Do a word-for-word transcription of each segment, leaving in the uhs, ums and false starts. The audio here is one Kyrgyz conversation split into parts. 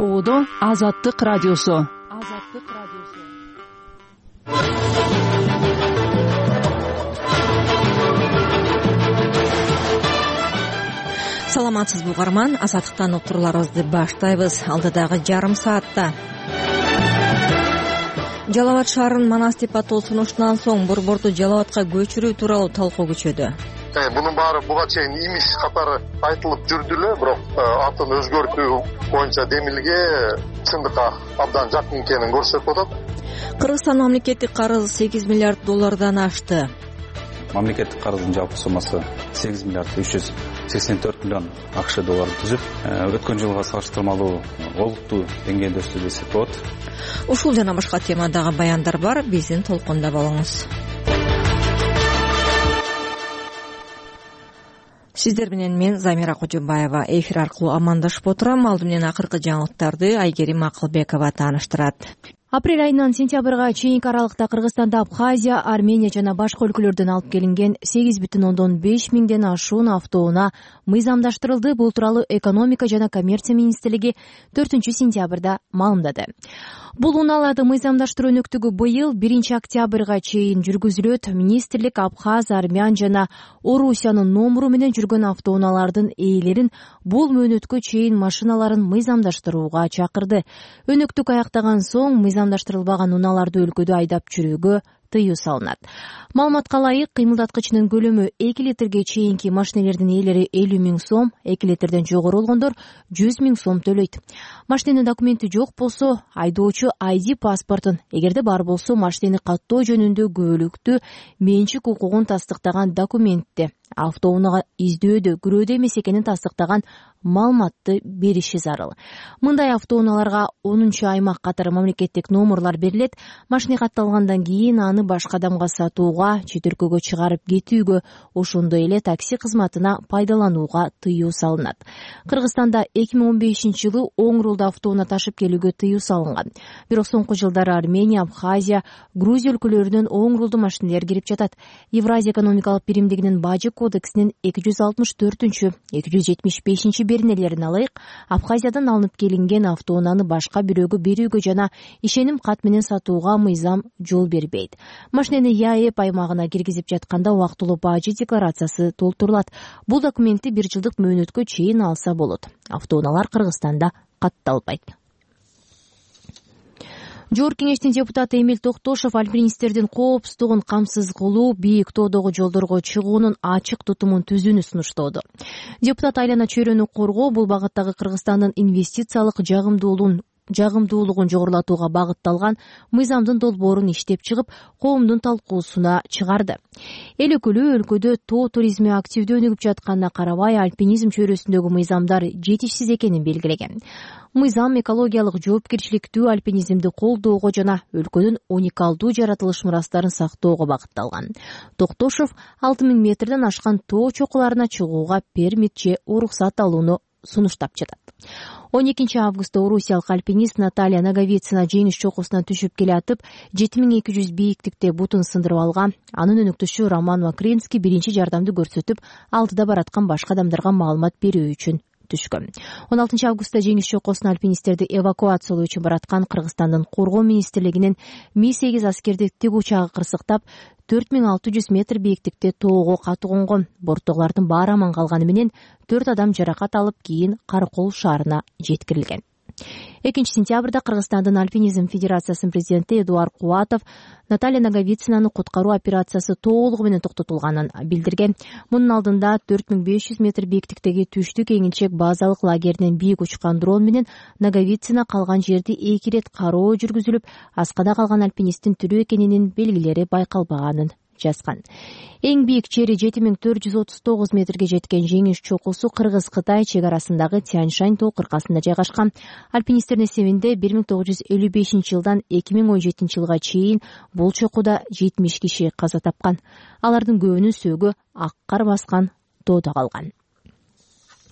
Оодо Азаттык радиосу. Азаттык радиосу. Саламатсызбы угарман, Азаттыктан уктурууларыбызды баштайбыз. Алдыдагы жарым саатта Жалал Абад шаарынын Манас деп атоо сунуштунан соң борборду Жалал Абадка көчүрүү тууралуу талкуу күчөдү. Bunun баары буга чейин имиш катары айтылып жүрдү эле, бирок атын өзгөртүү боюнча демилге чындыкка абдан жакын экенин көрсөтүп атат. Кыргызстан мамлекеттик карызы сегиз миллиард доллардан ашты. Мамлекеттик карыздын жалпы суммасы сегиз миллиард үч жүз сексен төрт миллион АКШ долларды түзүп, өткөн жылга салыштырмалуу олуттуу деңгээлде өстү десек болот. Ушул жана башка темадагы баяндар бар, биздин толкунда болуңуз. Сиздер менен мен Замира Кожобаева эфир аркылуу амандашып отурам. Алды менен акыркы жаңылыктарды Айгерим Акылбекова тааныштырат. Апрель айынан сентябрга чейинки аралыкта Кыргызстанда Абхазия, Армения жана башка өлкөлөрдөн алып келинген сегиз бүтүн ондон беш миңден ашуун автоунаа мыйзамдаштырылды. Бул тууралуу экономика жана коммерция министрлиги төртүнчү сентябрда маалымдады. Бул унааларды мыйзамдаштыруу өнөктүгү быйыл биринчи октябрга чейин жүргүзүлөт. Министрлик Абхаз, Армян жана Орусиянын номуру менен жүргөн автоунаалардын ээлерин бул мөөнөткө чейин машиналарын мыйзамдаштырууга чакырды. Өнөктүк аяктаган соң мыйзамдаштырылбаган унааларды өлкөдө айдап жүрүүгө тыюу салынат. Маалыматка ылайык, кыймылдаткычынын көлөмү эки литрге чейинки машинелердин ээлери элүү миң сом, эки литрден жогору болгондор жүз миң сом төлөйт. Машиненин документи жок болсо, айдоочу ай ди паспортун, эгерде бар болсо, машинени каттоо жөнүндө күбөлүктүү менчик укугун тастыктаган документти, автоунаага издөөдө, күрөөдө эмес экенин тастыктаган маалыматты бериши зарыл. Мындай автоунааларга онунчу аймак катары мамлекеттик номурлар берилет. Машина катталгандан кийин аны башка адамга сатууга, чет өлкөгө чыгарып кетүүгө, ошондой эле такси кызматына пайдаланууга тыюу салынат. Кыргызстанда эки миң он бешинчи жылы оң рулда автоунаа ташып келүүгө тыюу салынган. Бирок соңку жылдары Армения, Абхазия, Грузия өлкөлөрүнөн оң рулду машинелер кирип жатат. Евразия экономикалык биримдигинин бажы кодексинин эки жүз алтымыш төртүнчү, эки жүз жетимиш бешинчи беренелерине ылайык, Абхазиядан алынып келинген автоунааны башка бирөөгө берүүгө жана ишеним кат менен сатууга мыйзам жол бербейт. Машинени ЯЭП аймагына киргизип жатканда убактылуу бажы декларациясы толтурулат. Бул документти бир жылдык мөөнөткө чейин алса болот. Автоунаалар Кыргызстанда катталбайт. Жогорку кеңештин депутаты Эмиль Токтошов альпинисттердин коопсуздугун камсыз кылуу, бийик тоодогу жолдорго чыгуунун ачык тутумун түзүүнү сунуштоодо. Депутат айлана чөйрөнү коргоо бул багыттагы Кыргызстандын инвестициялык жагымдуулугун жагымдуулугун жогорулатууга багытталган мыйзамдын долбоорун иштеп чыгып, коомдун талкуусуна чыгарды. Эл өкүлү өлкөдө тоо туризми активдүү өнүгүп жатканына карабай, альпинизм чөйрөсүндөгү мыйзамдар жетишсиз экенин белгилеген. Мыйзам экологиялык жоопкерчиликтүү альпинизмди колдоого жана өлкөнүн уникалдуу жаратылыш мурастарын сактоого багытталган. Токтошов алты миң метрден ашкан тоо чокуларына чыгууга пермит же уруксат алууну сунуштап жатат. он экинчи августта орусиялык альпинист Наталья Наговицина жеңиш чокусунан түшүп келатып, жети миң эки жүз бийиктикте бутун сындырып алган. Анын өнөктөшү Роман Макринский биринчи жардамды көрсөтүп, алдыда бараткан башка адамдарга маалымат берүү үчүн түшкөн. он алтынчы августта жеңиш чокусуна альпинисттерди эвакуациялоо үчүн бараткан Кыргызстандын коргоо министрлигинин Ми сегиз аскердик тик учагы кырсыктап, төрт миң алты жүз метр бийиктикте тоого катыгонгон. Борттогулардын баары аман калганы менен төрт адам жаракат алып, кийин Каракол шаарына жеткирилген. экинчи сентябрда Кыргызстандын альпинизм федерациясынын президенти Эдуард Кубатов Наталья Наговицинаны куткаруу операциясы толугу менен токтотулганын билдирген. Мунун алдында төрт миң беш жүз метр бийиктиктеги түштүк эңилчек базалык лагеринен бийик учкан дрон менен Наговицина калган жерди эки ирет кароо жүргүзүлүп, аскада калган альпинисттин тирүү экенинин белгилери байкалбаганын жазган. Эң бийик чери жети миң төрт жүз отуз тогуз метрге жеткен жеңиш чокусу Кыргыз-Кытай чек арасындагы Тянь-Шань тоо кыркасында жайгашкан. Альпинисттердин эсебинде бир миң тогуз жүз элүү бешинчи жылдан эки миң он жетинчи жылга чейин бул чокуда жетимиш киши каза тапкан. Алардын көбүнүн сөөгү ак кар баскан тоодо калган.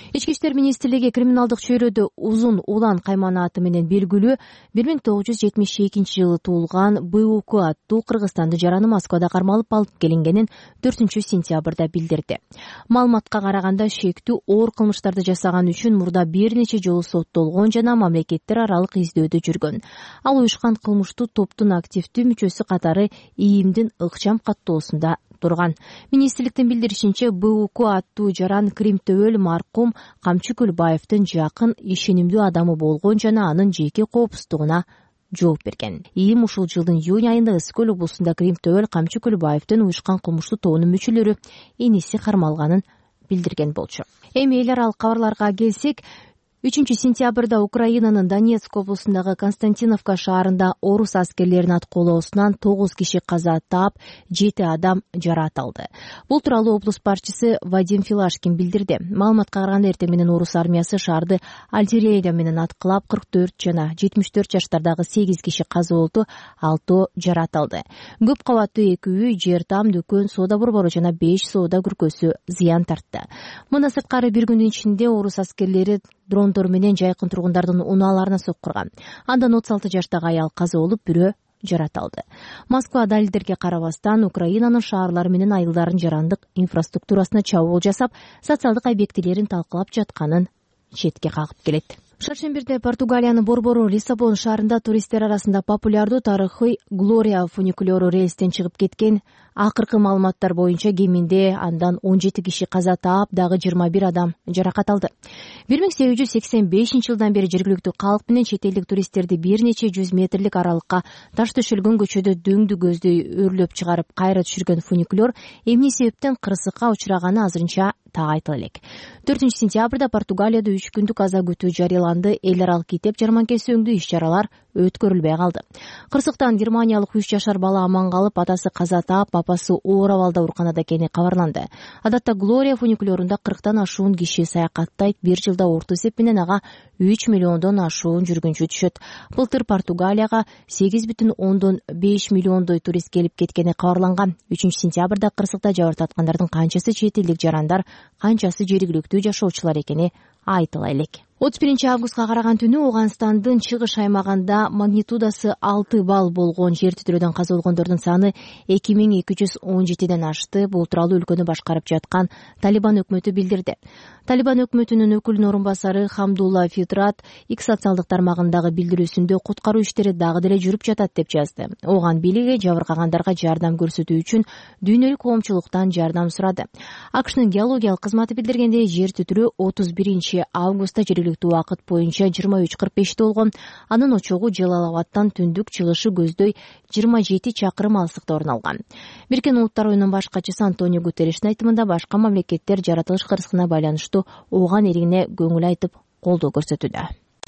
Ички иштер министрлиги криминалдык чөйрөдө Узун Улан кайманаты менен белгилүү бир миң тогуз жүз жетимиш экинчи жылы туулган Б У К аттуу Кыргызстандын жараны Москвада кармалып алып келингенин төртүнчү сентябрда билдирди. Маалыматка караганда шектүү оор кылмыштарды жасаган үчүн мурда бир нече жолу соттолгон жана мамлекеттер аралык издөөдө жүргөн. Ал уюшкан кылмыштуу топтун активдүү мүчөсү катары ИИМдин ыкчам каттоосунда турган. Министрликтин билдиришинче, Б У К аттуу жаран Кримтөбөл маркум Камчы Көлбаевдин жакын ишенимдүү адамы болгон жана анын жеке коопсуздугуна жооп берген. ИИМ ушул жылдын июнь айында Ысык-Көл облусунда Кримтөбөл Камчы Көлбаевдин уюшкан кылмыштуу тобунун мүчөлөрү иниси кармалганын билдирген болчу. Эми эл аралык кабарларга келсек, үчүнчү сентябрда Украинанын Донецк облусундагы Константиновка шаарында орус аскерлеринин аткоолоосунан тогуз киши каза таап, жети адам жараат алды. Бул тууралуу облус башчысы Вадим Филашкин билдирди. Маалыматка караганда, эртең менен орус армиясы шаарды артиллерия менен аткылап, кырк төрт жана жетимиш төрт жаштардагы сегиз киши каза болду, алтоо жараат алды. Көп кабаттуу эки үй, жер там, дүкөн, соода борбору жана беш соода күркөсү зыян тартты. Мына сырткары бир күндүн ичинде орус аскерлери дрондор менен жайкын тургундардын унааларына соккурган. Андан отуз алты жаштагы аял каза болуп, бирөө жараат алды. Москва далилдерге карабастан Украинанын шаарлары менен айылдарын жарандык инфраструктурасына чабуул жасап, социалдык объектилерин талкалап жатканын четке кагып келет. Шаршембирде Португалиянын борбору Лиссабон шаарында туристтер арасында популярдуу тарыхый Глория фуникулеру рейстен чыгып кеткен. Акыркы маалыматтар боюнча кеминде андан он жети киши каза таап, дагы жыйырма бир адам жаракат алды. бир миң сегиз жүз сексен бешинчи жылдан бери жергиликтүү калк менен чет элдик туристтерди бир нече жүз метрлик аралыкка таш төшөлгөн көчөдө дөңдү көздөй өрлөп чыгарып кайра түшүргөн фуникулер эмне себептен кырсыкка учураганы азырынча так айтыла элек. төртүнчү сентябрда Португалияда үч күндүк аза күтүү жарыяланды. Эл аралык китеп жарманкеси өңдүү иш-чаралар өткөрүлбөй калды. Кырсыктан германиялык үч жашар бала аман калып, атасы каза таап, апасы оор абалда ооруканада экени кабарланды. Адатта Глория фуникулерунда кырктан ашуун киши саякаттайт. Бир жылда орто эсеп менен ага үч миллиондон ашуун жүргүнчү түшөт. Былтыр Португалияга сегиз бүтүн ондон беш миллиондой турист келип кеткени кабарланган. үчүнчү сентябрда кырсыкта жабыр таткандардын канчасы чет элдик жарандар, канчасы жергиликтүү жашоочулар экени айтыла элек. отуз биринчи августка караган түнү Ооганстандын чыгыш аймагында магнитудасы алты балл болгон жер титирөөдөн каза болгондордун саны эки миң эки жүз он жетиден ашты. Бул тууралуу өлкөнү башкарып жаткан Талибан өкмөтү билдирди. Талибан өкмөтүнүн өкүлүнүн орун басары Хамдулла Фитрат X социалдык тармагындагы билдирүүсүндө куткаруу иштери дагы деле жүрүп жатат деп жазды. Ооган бийлиги жабыркагандарга жардам көрсөтүү үчүн дүйнөлүк коомчулуктан жардам сурады. АКШнын геологиялык кызматы билдиргендей, жер титирөө отуз биринчи августта жергиликтүү убакыт боюнча жыйырма үч кырк беште болгон. Анын очогу Жалалабадтан түндүк чыгышы көздөй жыйырма жети чакырым алыстыкта орун алган. Бириккен Улуттар оюнунун баш катчысы Антонио Гутерриштин айтымында, башка мамлекеттер жаратылыш кырсыгына байланыштуу Ооган элине көңүл айтып, колдоо көрсөтүүдө.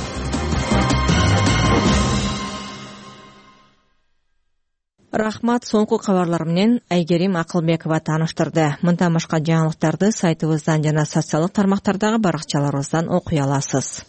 Рахмат, соңку кабарлар менен Айгерим Акылбекова тааныштырды. Мындан башка жаңылыктарды сайтыбыздан жана социалдык тармактардагы баракчаларыбыздан окуй аласыз.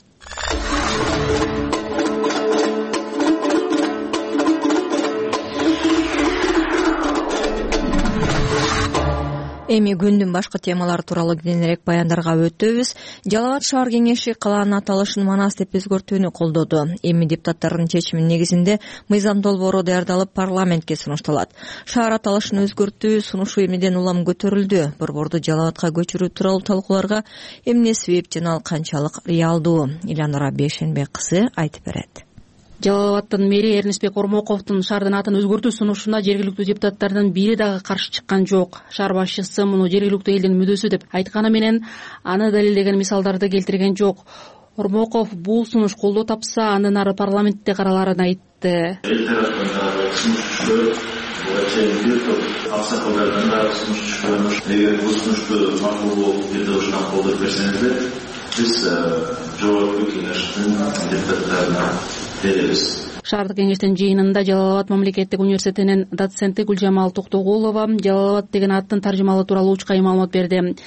Эми күндүн башкы темалары тууралуу кененирээк баяндарга өтөбүз. Жалал Абад шаар кеңеши калаанын аталышын Манас деп өзгөртүүнү колдоду. Эми депутаттардын чечиминин негизинде мыйзам долбоору даярдалып парламентке сунушталат. Шаар аталышын өзгөртүү сунушу эмнеден улам көтөрүлдү? Борборду Жалал Абадка көчүрүү тууралуу талкууларга эмне себеп жана ал канчалык реалдуу? Иланура Бешенбек кызы айтып берет. Жалал Абадтын мэри Эрнестбек Ормоковдун шаардын атын өзгөртүү сунушуна жергиликтүү депутаттардын бири дагы каршы чыккан жок. Шаар башчысы муну жергиликтүү элдин мүдөсү деп айтканы менен аны далилдеген мисалдарды келтирген жок. Ормоков бул сунуш колдоо тапса, андан ары парламентте караларын айтты. Аксакалдардан дагы сунуш чыккан. Эгер бул сунушту макул болуп бирдошунан колдоп берсеңиздер, биз жогорку кеңештин депутаттарына беребиз. Шаардык кеңештин жыйынында Жалал Абад мамлекеттик университетинин доценти Гүлжамал Токтогулова Жалал Абад деген аттын таржымалы тууралуу учкай маалымат берди.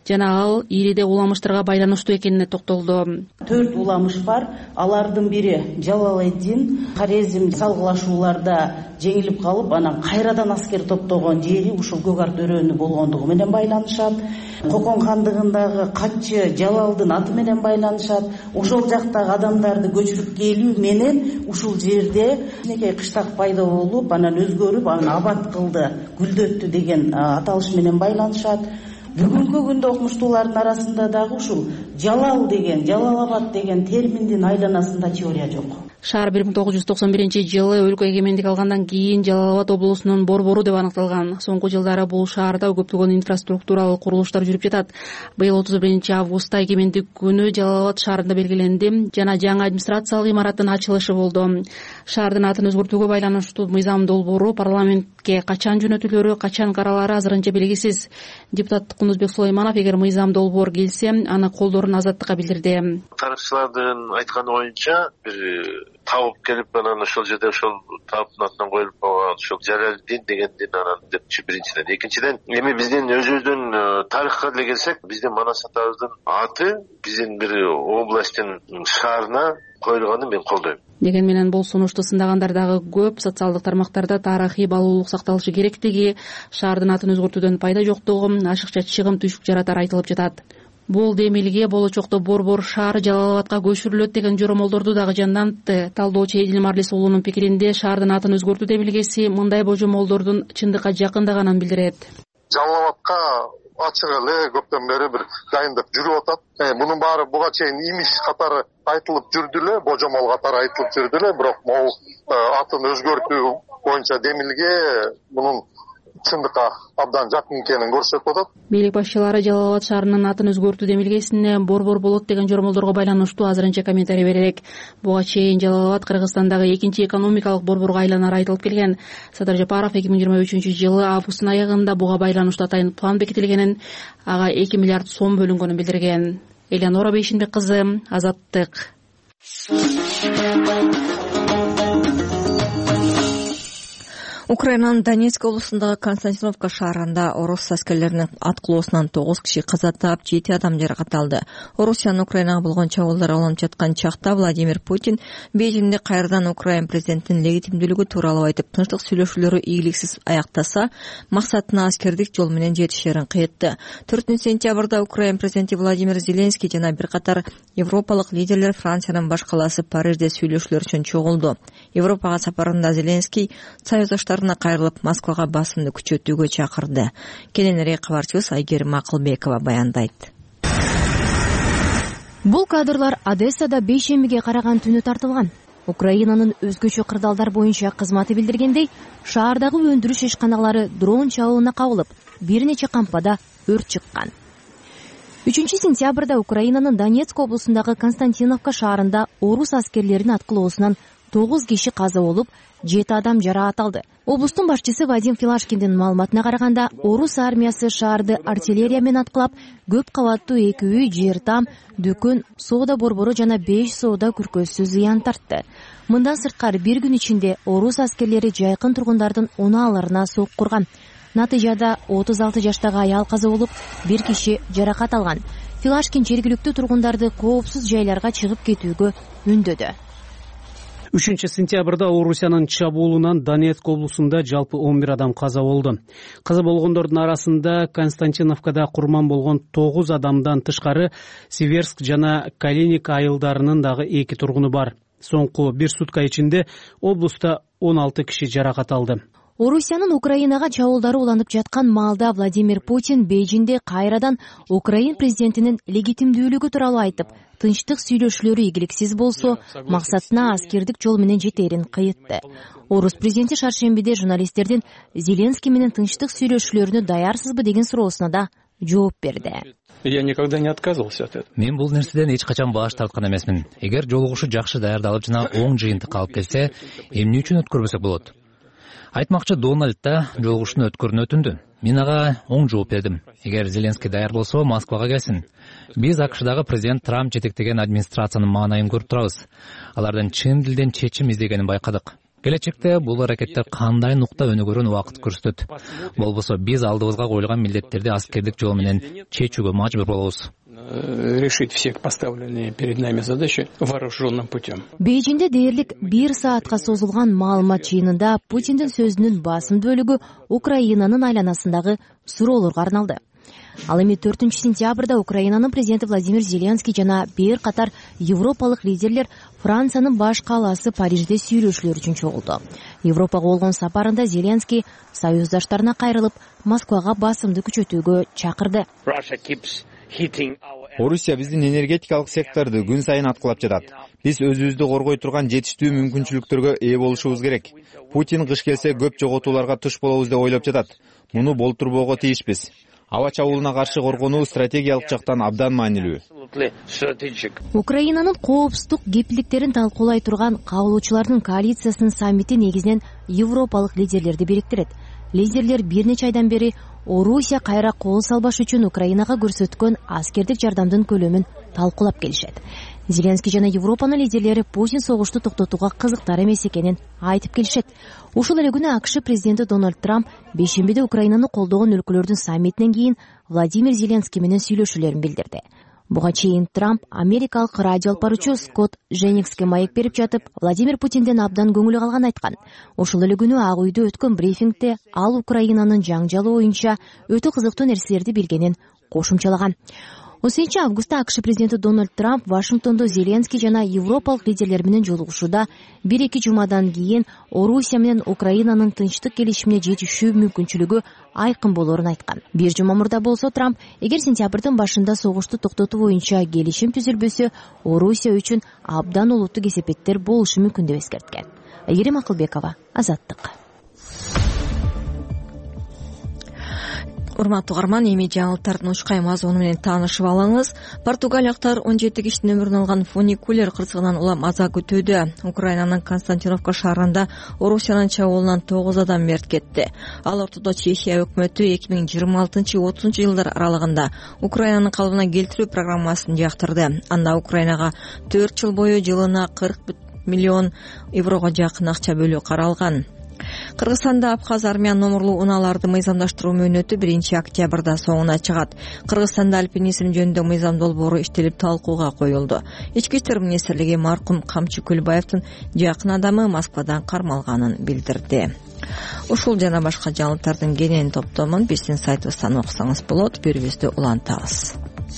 жана ал ИРИде уламыштарга байланыштуу экенине токтолду. Төрт уламыш бар. Алардын бири Жалалайдин Хорезм салгылашууларда жеңилип калып, анан кайрадан аскер топтогон жери ушул Көк Ар төрөнү болгондугу менен байланышат. Кокон хандыгындагы катчы Жалалдын аты менен байланышат. Ошол жактагы адамдарды көчүрүп келүү менен ушул жерде кичинекей кыштак пайда болуп, анан өзгөрүп, анан абат кылды, гүлдөттү деген аталыш менен байланышат. Бүгүнкү күндө окумуштуулардын арасында дагы ушул Жалал деген, Жалалабад деген терминдин айланасында теория жок. Шаар бир миң тогуз жүз токсон биринчи жылы өлкө эгемендик алгандан кийин Жалалабад облусунун борбору деп аныкталган. Соңку жылдары бул шаарда көптөгөн инфраструктуралык курулуштар жүрүп жатат. Быйыл отуз биринчи августта эгемендик күнү Жалалабад шаарында белгиленди жана жаңы администрациялык имараттын ачылышы болду. Шаардын атын өзгөртүүгө байланыштуу мыйзам долбоору парламентке качан жөнөтүлөрү, качан каралары азырынча белгисиз. Депутат Кунузбек Сулайманов эгер мыйзам долбоор келсе, аны колдоорун Азаттыкка билдирди. Тарыхчылардын айтканы боюнча бир табып келип, анан ошол жерде ошол табыптын атынан коюлуп калган ошол Жалалдин дегендин анан депчи биринчиден. Экинчиден, эми биздин өзүбүздүн тарыхка деле келсек, биздин Манас атабыздын аты биздин бир областтын шаарына коюлганын мен колдойм. Деген менен бул сунушту сындагандар дагы көп. Социалдык тармактарда тарыхый баалуулук сакталышы керектиги, шаардын атын өзгөртүүдөн пайда жоктугу, ашыкча чыгым түшүк жаратары айтылып жатат. Бул демилге болочокто борбор шаар Жалалабадка көчүрүлөт деген жоромолдорду дагы жандантты. Талдоочу Эдил Марлис уулунун пикиринде шаардын атын өзгөртүү демилгеси мындай божомолдордун чындыкка жакындаганын билдирет. Жалалабадка ачык эле көптөн бери бир дайындык жүрүп атат. Мунун баары буга чейин имиш катары айтылып жүрдү эле, божомол катары айтылып жүрдү эле, бирок могул атын өзгөртүү боюнча демилге мунун чындыкка абдан жакын экенин көрсөтүп атат. Бийлик башчылары Жалалабад шаарынын атын өзгөртүү демилгесине борбор болот деген жоромолдорго байланыштуу азырынча комментарий бере элек. Буга чейин Жалалабад Кыргызстандагы экинчи экономикалык борборго айланары айтылып келген. Садыр Жапаров эки миң жыйырма үчүнчү жылы августтун аягында буга байланыштуу атайын план бекитилгенин, ага эки миллиард сом бөлүнгөнүн билдирген. Элеонора Бейшинбек кызы, Азаттык. Украинанын Донецк облусундагы Константиновка шаарында орус аскерлеринин аткылоосунан тогуз киши каза таап, жети адам жаракат алды. Орусиянын Украинага болгон чабуулдар уланып жаткан чакта Владимир Путин Бейжиңде кайрадан Украин президентинин легитимдүүлүгү тууралуу айтып, тынчтык сүйлөшүүлөрү ийгиликсиз аяктаса, максатына аскердик жол менен жетишерин кыйтты. төртүнчү сентябрда Украин президенти Владимир Зеленский жана бир катар европалык лидерлер Франциянын баш калаасы Парижде сүйлөшүүлөр үчүн чогулду. Европага сапарында Зеленский союздаштар кайрылып, Москвага басымды күчөтүүгө чакырды. Кененирээк кабарчыбыз Айгерим Акылбекова баяндайт. Бул кадрлар Одессада бейшембиге караган түнү тартылган. Украинанын өзгөчө кырдаалдар боюнча кызматы билдиргендей, шаардагы өндүрүш ишканалары дрон чабуулуна кабылып, бир нече кампада өрт чыккан. үчүнчү сентябрда Украинанын Донецк облусундагы Константиновка шаарында орус аскерлеринин аткылоосунан тогуз киши каза болуп, жети адам жараат алды. Облустун башчысы Вадим Филашкиндин маалыматына караганда, орус армиясы шаарды артиллерия менен аткылап, көп кабаттуу эки үй, жер там, дүкөн, соода борбору жана беш соода күркөсү зыян тартты. Мындан сырткары бир күн ичинде орус аскерлери жайкын тургундардын унааларына сок курган. Натыйжада отуз алты жаштагы аял каза болуп, бир киши жаракат алган. Филашкин жергиликтүү тургундарды коопсуз жайларга чыгып кетүүгө үндөдү. үчүнчү сентябрда Орусиянын чабуулунан Донецк облусунда жалпы он бир адам каза болду. Каза болгондордун арасында Константиновкада курман болгон тогуз адамдан тышкары Северск жана Калиник айылдарынын дагы эки тургуну бар. Соңку бир сутка ичинде облуста он алты киши жаракат алды. Орусиянын Украинага чабуулдары уланып жаткан маалда Владимир Путин Бейжиңде кайрадан Украин президентинин легитимдүүлүгү тууралуу айтып, тынчтык сүйлөшүүлөрү ийгиликсиз болсо, максатына аскердик жол менен жетерин кыйтты. Орус президенти шаршембиде журналисттердин Зеленский менен тынчтык сүйлөшүүлөрүнө даярсызбы деген суроосуна да жооп берди. Я никогда не отказывался от этого. Мен бул нерседен эч качан баш тарткан эмесмин. Эгер жолугушуу жакшы даярдалып жана оң жыйынтык алып келсе, эмне үчүн өткөрбөсөк болот? Айтмакчы, Дональд да жолугушууну өткөрүүнү өтүндү. Мен ага оң жооп бердим. Эгер Зеленский даяр болсо, Москвага келсин. Биз АКШдагы президент Трамп жетектеген администрациянын маанайын көрүп турабыз. Алардын чын дилден чечим издегенин байкадык. келечекте бул аракеттер кандай нукта өнүгөрүн убакыт көрсөтөт. Болбосо биз алдыбызга коюлган милдеттерди аскердик жол менен чечүүгө мажбур болобуз. Решить все поставленные перед нами задачи вооруженным путем. Бейжиңде дээрлик бир саатка созулган маалымат жыйынында Путиндин сөзүнүн басым бөлүгү Украинанын айланасындагы суроолорго арналды. Ал эми төртүнчү сентябрда Украинанын президенти Владимир Зеленский жана бир катар европалык лидерлер Франциянын баш калаасы Парижде сүйлөшүүлөр үчүн чогулду. Европага болгон сапарында Зеленский союздаштарына кайрылып, Москвага басымды күчөтүүгө чакырды. Орусия биздин энергетикалык секторду күн сайын аткылап жатат. Биз өзүбүздү коргой турган жетиштүү мүмкүнчүлүктөргө ээ болушубуз керек. Путин кыш келсе көп жоготууларга туш болобуз деп ойлоп жатат. Муну болтурбоого тийишпиз. Аба чабуулуна каршы коргонуу стратегиялык жактан абдан маанилүү. Украинанын коопсуздук кепилдиктерин талкуулай турган кабылуучулардын коалициясынын саммити негизинен европалык лидерлерди бириктирет. Лидерлер бир нече айдан бери Орусия кайра кол салбаш үчүн Украинага көрсөткөн аскердик жардамдын көлөмүн талкуулап келишет. Зеленский жана Европанын лидерлери Путин согушту токтотууга кызыктар эмес экенин айтып келишет. Ушул эле күнү АКШ президенти Дональд Трамп бейшембиде Украинаны колдогон өлкөлөрдүн саммитинен кийин Владимир Зеленский менен сүйлөшүүлөрүн билдирди. Буга чейин Трамп америкалык радио алпаруучу Скотт Дженнингске маек берип жатып, Владимир Путинден абдан көңүлү калган айткан. Ошол эле күнү Ак үйдө өткөн брифингде ал Украинанын жаңжалы боюнча өтө кызыктуу нерселерди билгенин кошумчалаган. он сегизинчи августта АКШ президенти Дональд Трамп Вашингтондо Зеленский жана европалык лидерлер менен жолугушууда бир-эки жумадан кийин Орусия менен Украинанын тынчтык келишимине жетишүү мүмкүнчүлүгү айкын болоорун айткан. Бир жума мурда болсо Трамп эгер сентябрдын башында согушту токтотуу боюнча келишим түзүлбөсө, Орусия үчүн абдан олуттуу кесепеттер болушу мүмкүн деп эскерткен. Айгерим Акылбекова, Азаттык. Урматтуу угарман, эми жаңылыктардын учкай мазмуну менен таанышып алыңыз. Португалиялыктар он жети кишинин өмүрүн алган фуникулер кырсыгынан улам аза күтүүдө. Украинанын Константиновка шаарында Орусиянын чабуулунан тогуз адам мерт кетти. Ал ортодо Чехия өкмөтү эки миң жыйырма алтынчы отузунчу жылдар аралыгында Украинанын калыбына келтирүү программасын жактырды. Анда Украинага төрт жыл бою жылына кырк миллион еврого жакын акча бөлүү каралган. Кыргызстанда Абхаз армян номурлуу унааларды мыйзамдаштыруу мөөнөтү биринчи октябрда соңуна чыгат. Кыргызстанда альпинизм жөнүндө мыйзам долбоору иштелип талкууга коюлду. Ички иштер министрлиги маркум Камчы Көлбаевдин жакын адамы Москвадан кармалганын билдирди. Ушул жана башка жаңылыктардын кенен топтомун биздин сайтыбыздан окусаңыз болот. Берүүбүздү улантабыз.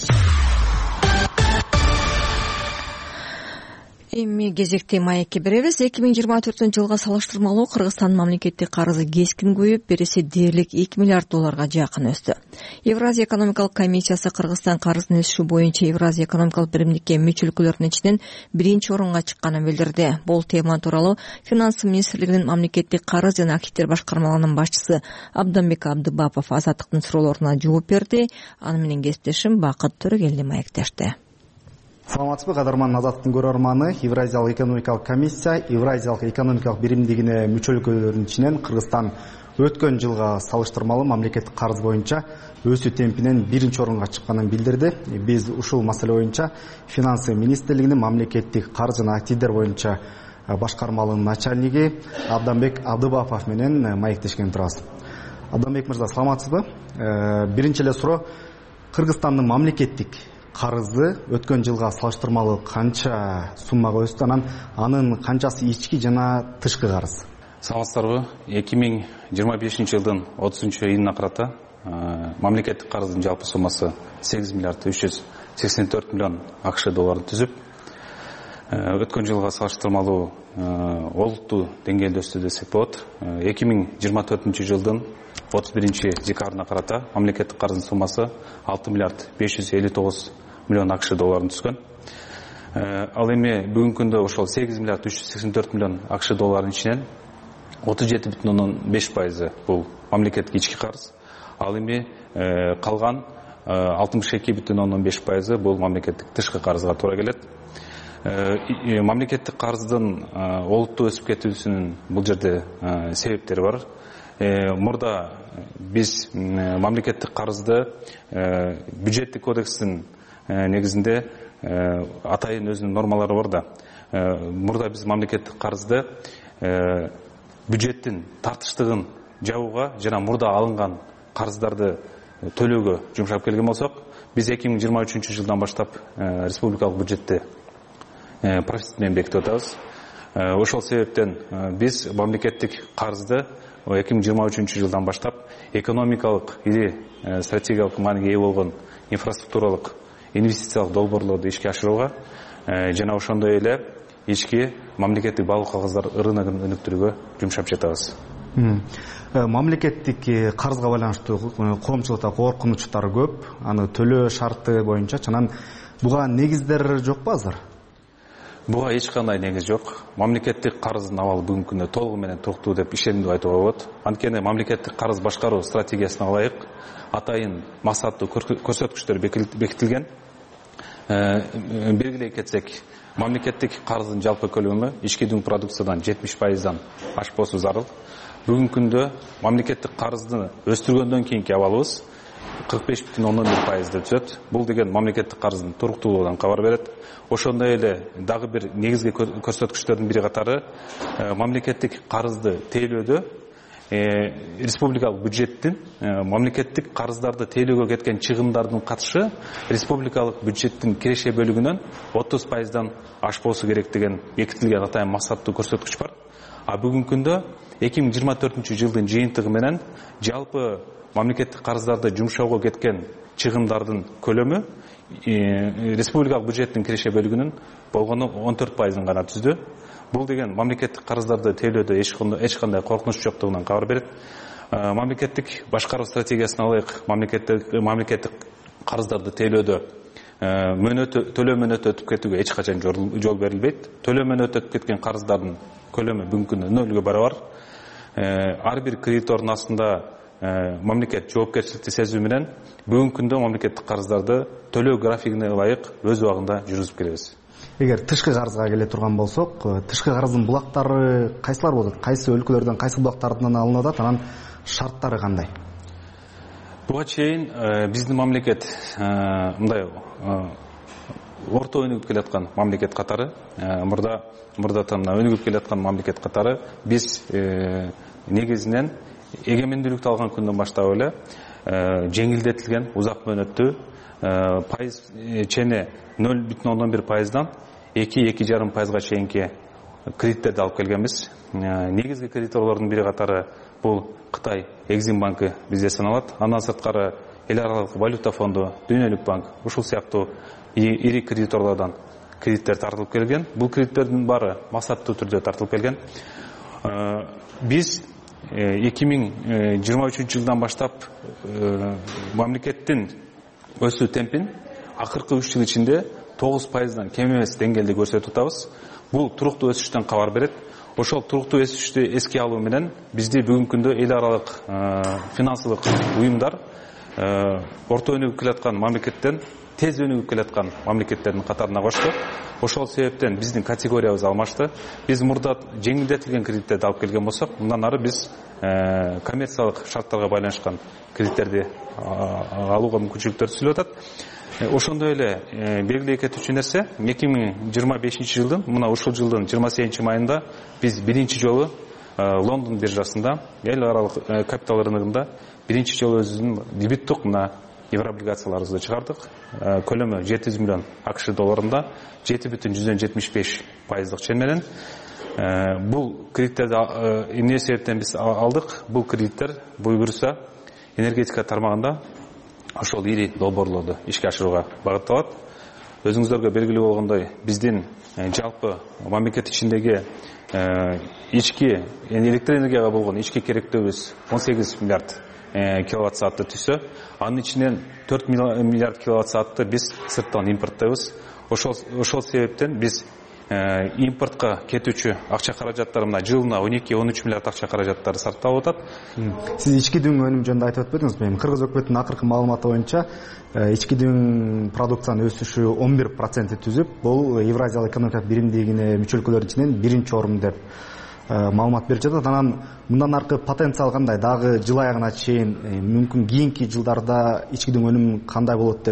Эми кезекте маекке беребиз. эки миң жыйырма төртүнчү жылга салыштырмалуу Кыргызстандын мамлекеттик карызы кескин көбөйүп, береси дээрлик эки миллиард долларга жакын өстү. Евразия экономикалык комиссиясы Кыргызстан карызын өсүшү боюнча Евразия экономикалык биримдикке мүчө өлкөлөрдүн ичинен биринчи орунга чыкканын билдирди. Бул тема тууралуу Финансы министрлигинин мамлекеттик карыз жана активдер башкармалыгынын башчысы Абданбек Абдыбапов Азаттыктын суроолоруна жооп берди. Аны менен кесиптешим Бакыт Төрөгелди маектешти. Саламатсызбы, кадарман Азаттыктын көрөрманы. Евразиялык экономикалык комиссия Евразиялык экономикалык биримдигине мүчө өлкөлөрдүн ичинен Кыргызстан өткөн жылга салыштырмалуу мамлекеттик карыз боюнча өсүү темпинен биринчи орунга чыкканын билдирди. Биз ушул маселе боюнча Финансы министрлигинин мамлекеттик карыз жана активдер боюнча башкармалыгынын начальниги Абданбек Абдыбапов менен маектешкен турабыз. Абданбек мырза, саламатсызбы? Биринчи эле суроо, Кыргызстандын мамлекеттик карызы өткөн жылга салыштырмалуу канча суммага өстү, анан анын канчасы ички жана тышкы карыз? Саламатсыздарбы? эки миң жыйырма бешинчи жылдын отузунчу июнуна карата мамлекеттик карыздын жалпы суммасы сегиз миллиард үч жүз сексен төрт миллион АКШ долларын түзүп, өткөн жылга салыштырмалуу олуттуу деңгээлде өстү десек болот. эки миң жыйырма төртүнчү жылдын отуз биринчи декабрына карата мамлекеттик карыздын суммасы алты миллиард беш жүз элүү тогуз миллион АКШ долларын түскөн. Ал эми бүгүнкү күндө ошол сегиз миллиард үч жүз сексен төрт миллион АКШ долларынын ичинен отуз жети бүтүн ондон беш пайызы бул мамлекеттик ички карыз. Ал эми калган алтымыш эки бүтүн ондон беш пайызы бул мамлекеттик тышкы карызга туура келет. Мамлекеттик карыздын олуттуу өсүп кетүүсүнүн бул жерде себептери бар. Мурда биз мамлекеттик карызды бюджеттик кодекстин негизинде атайын өзүнүн нормалары бар да. Мурда биз мамлекеттик карызды бюджеттин тартыштыгын жабууга жана мурда алынган карыздарды төлөөгө жумшап келген болсок, биз эки миң жыйырма үчүнчү жылдан баштап республикалык бюджетти профицит менен бекитип атабыз. Ошол себептен биз мамлекеттик карызды эки миң жыйырма үчүнчү жылдан баштап экономикалык ири стратегиялык мааниге ээ болгон инфраструктуралык инвестициялык долбоорлорду ишке ашырууга жана ошондой эле ички мамлекеттик балык кагыздар рыногун өнүктүрүүгө жумшап жатабыз. Мамлекеттик карызга байланыштуу коомчулукта коркунучтар көп, аны төлөө шарты боюнча, анан буга негиздер жокпу азыр? Буга эч кандай негиз жок. Мамлекеттик карыздын абалы бүгүнкү күндө толугу менен туруктуу деп ишендип айтууга болот. Анткени мамлекеттик карыз башкаруу стратегиясына ылайык атайын максаттуу көрсөткүчтөр бекитилген. Белгилей кетсек, мамлекеттик карыздын жалпы көлөмү ички дүң продукциядан жетимиш пайыздан ашпосу зарыл. Бүгүнкү күндө мамлекеттик карызды өстүргөндөн кийинки абалыбыз кырк беш бүтүн ондон бир пайызды түзөт. Бул деген мамлекеттик карыздын туруктуулугунан кабар берет. Ошондой эле дагы бир негизги көрсөткүчтөрдүн бири катары мамлекеттик карызды тейлөөдө республикалык бюджеттин мамлекеттик карыздарды тейлөөгө кеткен чыгымдардын катышы республикалык бюджеттин киреше бөлүгүнөн отуз пайыздан ашпоосу керек деген бекитилген атайын максаттуу көрсөткүч бар. А бүгүнкү күндө эки миң жыйырма төртүнчү жылдын жыйынтыгы менен жалпы мамлекеттик карыздарды жумшоого кеткен чыгымдардын көлөмү республикалык бюджеттин киреше бөлүгүнүн болгону он төрт пайызын гана түздү. Бул деген мамлекеттик карыздарды тейлөөдө эч кандай коркунуч жоктугунан кабар берет. Мамлекеттик башкаруу стратегиясына ылайык мамлекеттик мамлекеттик карыздарды тейлөөдө мөөнөтү төлөө мөөнөтү өтүп кетүүгө эч качан жол берилбейт. Төлөө мөөнөтү өтүп кеткен карыздардын көлөмү бүгүнкү күндө нөлгө барабар. Ар бир кредитордун астында мамлекет жоопкерчиликти сезүү менен бүгүнкү күндө мамлекеттик карыздарды төлөө графигине ылайык өз убагында жүргүзүп келебиз. Эгер тышкы карызга келе турган болсок, тышкы карыздын булактары кайсылар болот? Кайсы өлкөлөрдөн, кайсы булактардан алынып атат? Анан шарттары кандай? Буга чейин биздин мамлекет мындай орто өнүгүп келаткан мамлекет катары, мурда мурдатан өнүгүп келаткан мамлекет катары биз негизинен эгемендүүлүктү алган күндөн баштап эле жеңилдетилген узак мөөнөттүү пайыз чене нөл бүтүн ондон бир пайыздан эки эки жарым пайызга чейинки кредиттерди алып келгенбиз. Негизги кредиторлордун бири катары бул Кытай Экзим банкы бизде саналат. Андан сырткары эл аралык валюта фонду, Дүйнөлүк банк ушул сыяктуу ири кредиторлордон кредиттер тартылып келген. Бул кредиттердин баары максаттуу түрдө тартылып келген. Биз эки миң жыйырма үчүнчү жылдан баштап мамлекеттин өсүү темпин акыркы үч жыл ичинде тогуз пайыздан кем эмес деңгээлде көрсөтүп атабыз. Бул туруктуу өсүштөн кабар берет. Ошол туруктуу өсүштү эске алуу менен бизди бүгүнкү күндө эл аралык финансылык уюмдар орто өнүгүп келаткан мамлекеттен тез өнүгүп келаткан мамлекеттердин катарына кошту. Ошол себептен биздин категориябыз алмашты. Биз мурда жеңилдетилген кредиттерди алып келген болсок, мындан ары биз коммерциялык шарттарга байланышкан кредиттерди алууга мүмкүнчүлүктөр түзүлүп атат. Ошондой эле белгилей кетүүчү нерсе, эки миң жыйырма бешинчи жылдын мына ушул жылдын жыйырма сегизинчи майында биз биринчи жолу Лондон биржасында, эл аралык капитал рыногунда биринчи жолу өзүбүздүн дебюттук мына еврооблигацияларыбызды чыгардык. Көлөмү жети жүз миллион акш долларында жети бүтүн жүздөн жетимиш беш пайыздык чен менен. Бул кредиттерди эмне себептен биз алдык? Бул кредиттер буюрса энергетика тармагында ошол ири долбоорлорду ишке ашырууга багытталат. Өзүңүздөргө белгилүү болгондой, биздин жалпы мамлекет ичиндеги ички электр энергияга болгон ички керектөөбүз он сегиз миллиард киловатт саатты түзсө, анын ичинен төрт миллиард киловатт саатты биз сырттан импорттойбуз. Ошол ошол себептен биз импортко кетүүчү акча каражаттары мына жылына он эки он үч миллиард акча каражаттары сарпталып атат. Сиз ички дүң өнүм жөнүндө айтып өтпөдүңүз. Мен Кыргыз өкмөтүнүн акыркы маалыматы боюнча ички дүң продукциянын өсүшү он бир процент түзүп, бул Евразиялык экономикалык биримдигине мүчө өлкөлөр ичинен биринчи орун деп маалымат берип жатат. Анан мындан аркы потенциал кандай? Дагы жыл аягына чейин мүмкүн кийинки жылдарда ички дүң өнүмү кандай болот деп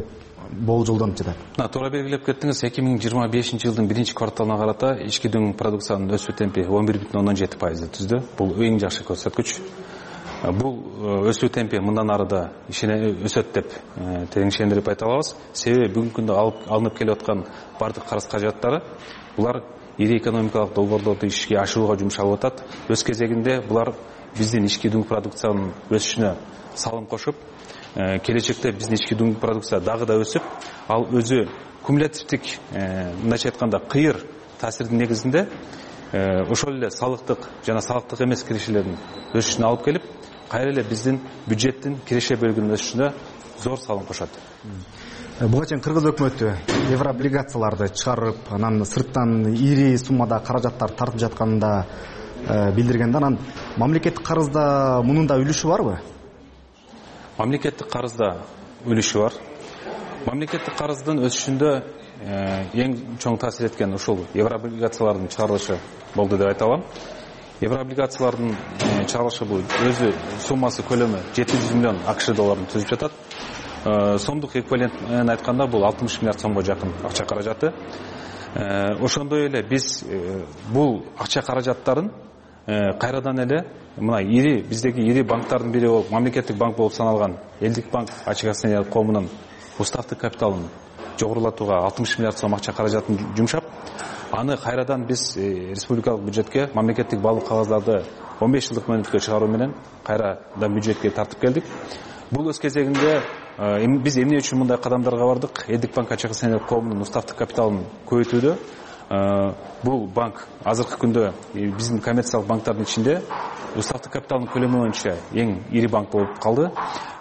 болжолдонуп жатат. Туура белгилеп кеттиңиз. эки миң жыйырма бешинчи жылдын биринчи кварталына карата ички дүң продукциянын өсүү темпи он бир бүтүн ондон жети пайызды түздү. Бул эң жакшы көрсөткүч. Бул өсүү темпи мындан ары да өсөт деп терең ишендирип айта алабыз. Себеби бүгүнкү күндө алынып келип аткан бардык карыз каражаттары булар ири экономикалык долбоорлорду ишке ашырууга жумшалып атат. Өз кезегинде булар биздин ички дүң продукциянын өсүшүнө салым кошуп, келечекте биздин ички дүң продукция дагы да өсүп, ал өзү кумулятивдик, мындайча айтканда, кыйыр таасирдин негизинде ошол эле салыктык жана салыктык эмес киришелердин өсүшүнө алып келип, кайра эле биздин бюджеттин киреше бөлүгүнүн өсүшүнө зор салым кошот. Буга чейин кыргыз өкмөтү еврооблигацияларды чыгарып, анан сырттан ири суммада каражаттар тартып жатканын да билдиргенде, анан мамлекеттик карызда мунун да үлүшү барбы? Мамлекеттик карызда үлүшү бар. Мамлекеттик карыздын өсүшүндө эң чоң таасир эткен ушул еврооблигациялардын чыгарылышы болду деп айта алам. Еврооблигациялардын чыгарылышы бул өзү суммасы көлөмү жети жүз миллион АКШ долларын түзүп жатат. Сомдук эквивалентин айтканда бул алтымыш миллиард сомго жакын акча каражаты. Ошондой эле биз бул акча каражаттарын кайрадан эле мына ири биздеги ири банктардын бири болуп, мамлекеттик банк болуп саналган Элдик банк ачык акционерлик коомунун уставдык капиталын жогорулатууга алтымыш миллиард сом акча каражатын жумшап, аны кайрадан биз республикалык бюджетке мамлекеттик баалуу кагаздарды он беш жылдык мөөнөткө чыгаруу менен кайрадан бюджетке тартып келдик. Бул өз кезегинде биз эмне үчүн мындай кадамдарга бардык? Элдик банк ачык акционерлик коомунун уставдык капиталын көбөйтүүдө. Бул банк азыркы күндө биздин коммерциялык банктардын ичинде уставдык капиталдын көлөмү боюнча эң ири банк болуп калды.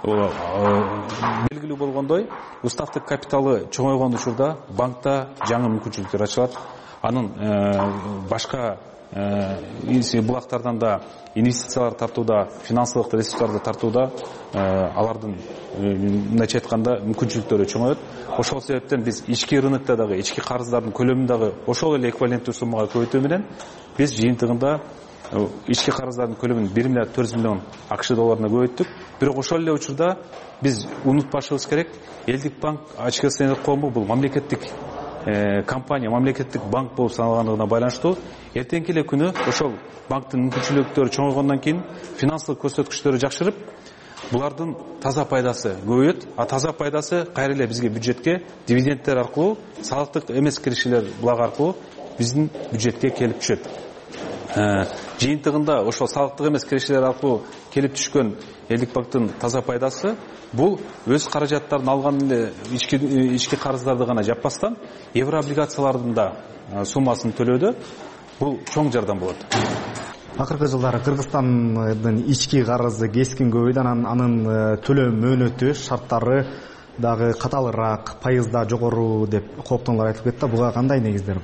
Белгилүү болгондой, уставдык капиталы чоңойгон учурда банкта жаңы мүмкүнчүлүктөр ачылат. Анын башка булактардан да инвестициялар тартууда, финансылык ресурстарды тартууда алардын мындайча айтканда мүмкүнчүлүктөрү чоңоет. Ошол себептен биз ички рынокто дагы, ички карыздардын көлөмүн дагы ошол эле эквиваленттүү суммага көбөйтүү менен биз жыйынтыгында ички карыздардын көлөмүн бир миллиард төрт жүз миллион АКШ долларына көбөйттүк. Бирок ошол эле учурда биз унутпашыбыз керек, Элдик банк ачык акционерлик коому бул мамлекеттик компания, мамлекеттик банк болуп саналгандыгына байланыштуу эртеңки эле күнү ошол банктын мүмкүнчүлүктөрү чоңойгондон кийин финансылык көрсөткүчтөрү жакшырып, булардын таза пайдасы көбөйөт. А таза пайдасы кайра эле бизге бюджетке дивидендтер аркылуу, салыктык эмес киришелер булак аркылуу биздин бюджетке келип түшөт. Жыйынтыгында ошол салыктык эмес киришелер аркылуу келип түшкөн Элдик банктын таза пайдасы бул өз каражаттарын алган эле ички ички карыздарды гана жаппастан еврооблигациялардын да суммасын төлөөдө бул чоң жардам болот. Акыркы жылдары Кыргызстандын ички карызы кескин көбөйдү, анан анын төлөө мөөнөтү, шарттары дагы каталыраак, пайызда жогору деп кооптонулар айтылып кетти. Буга кандай негиздер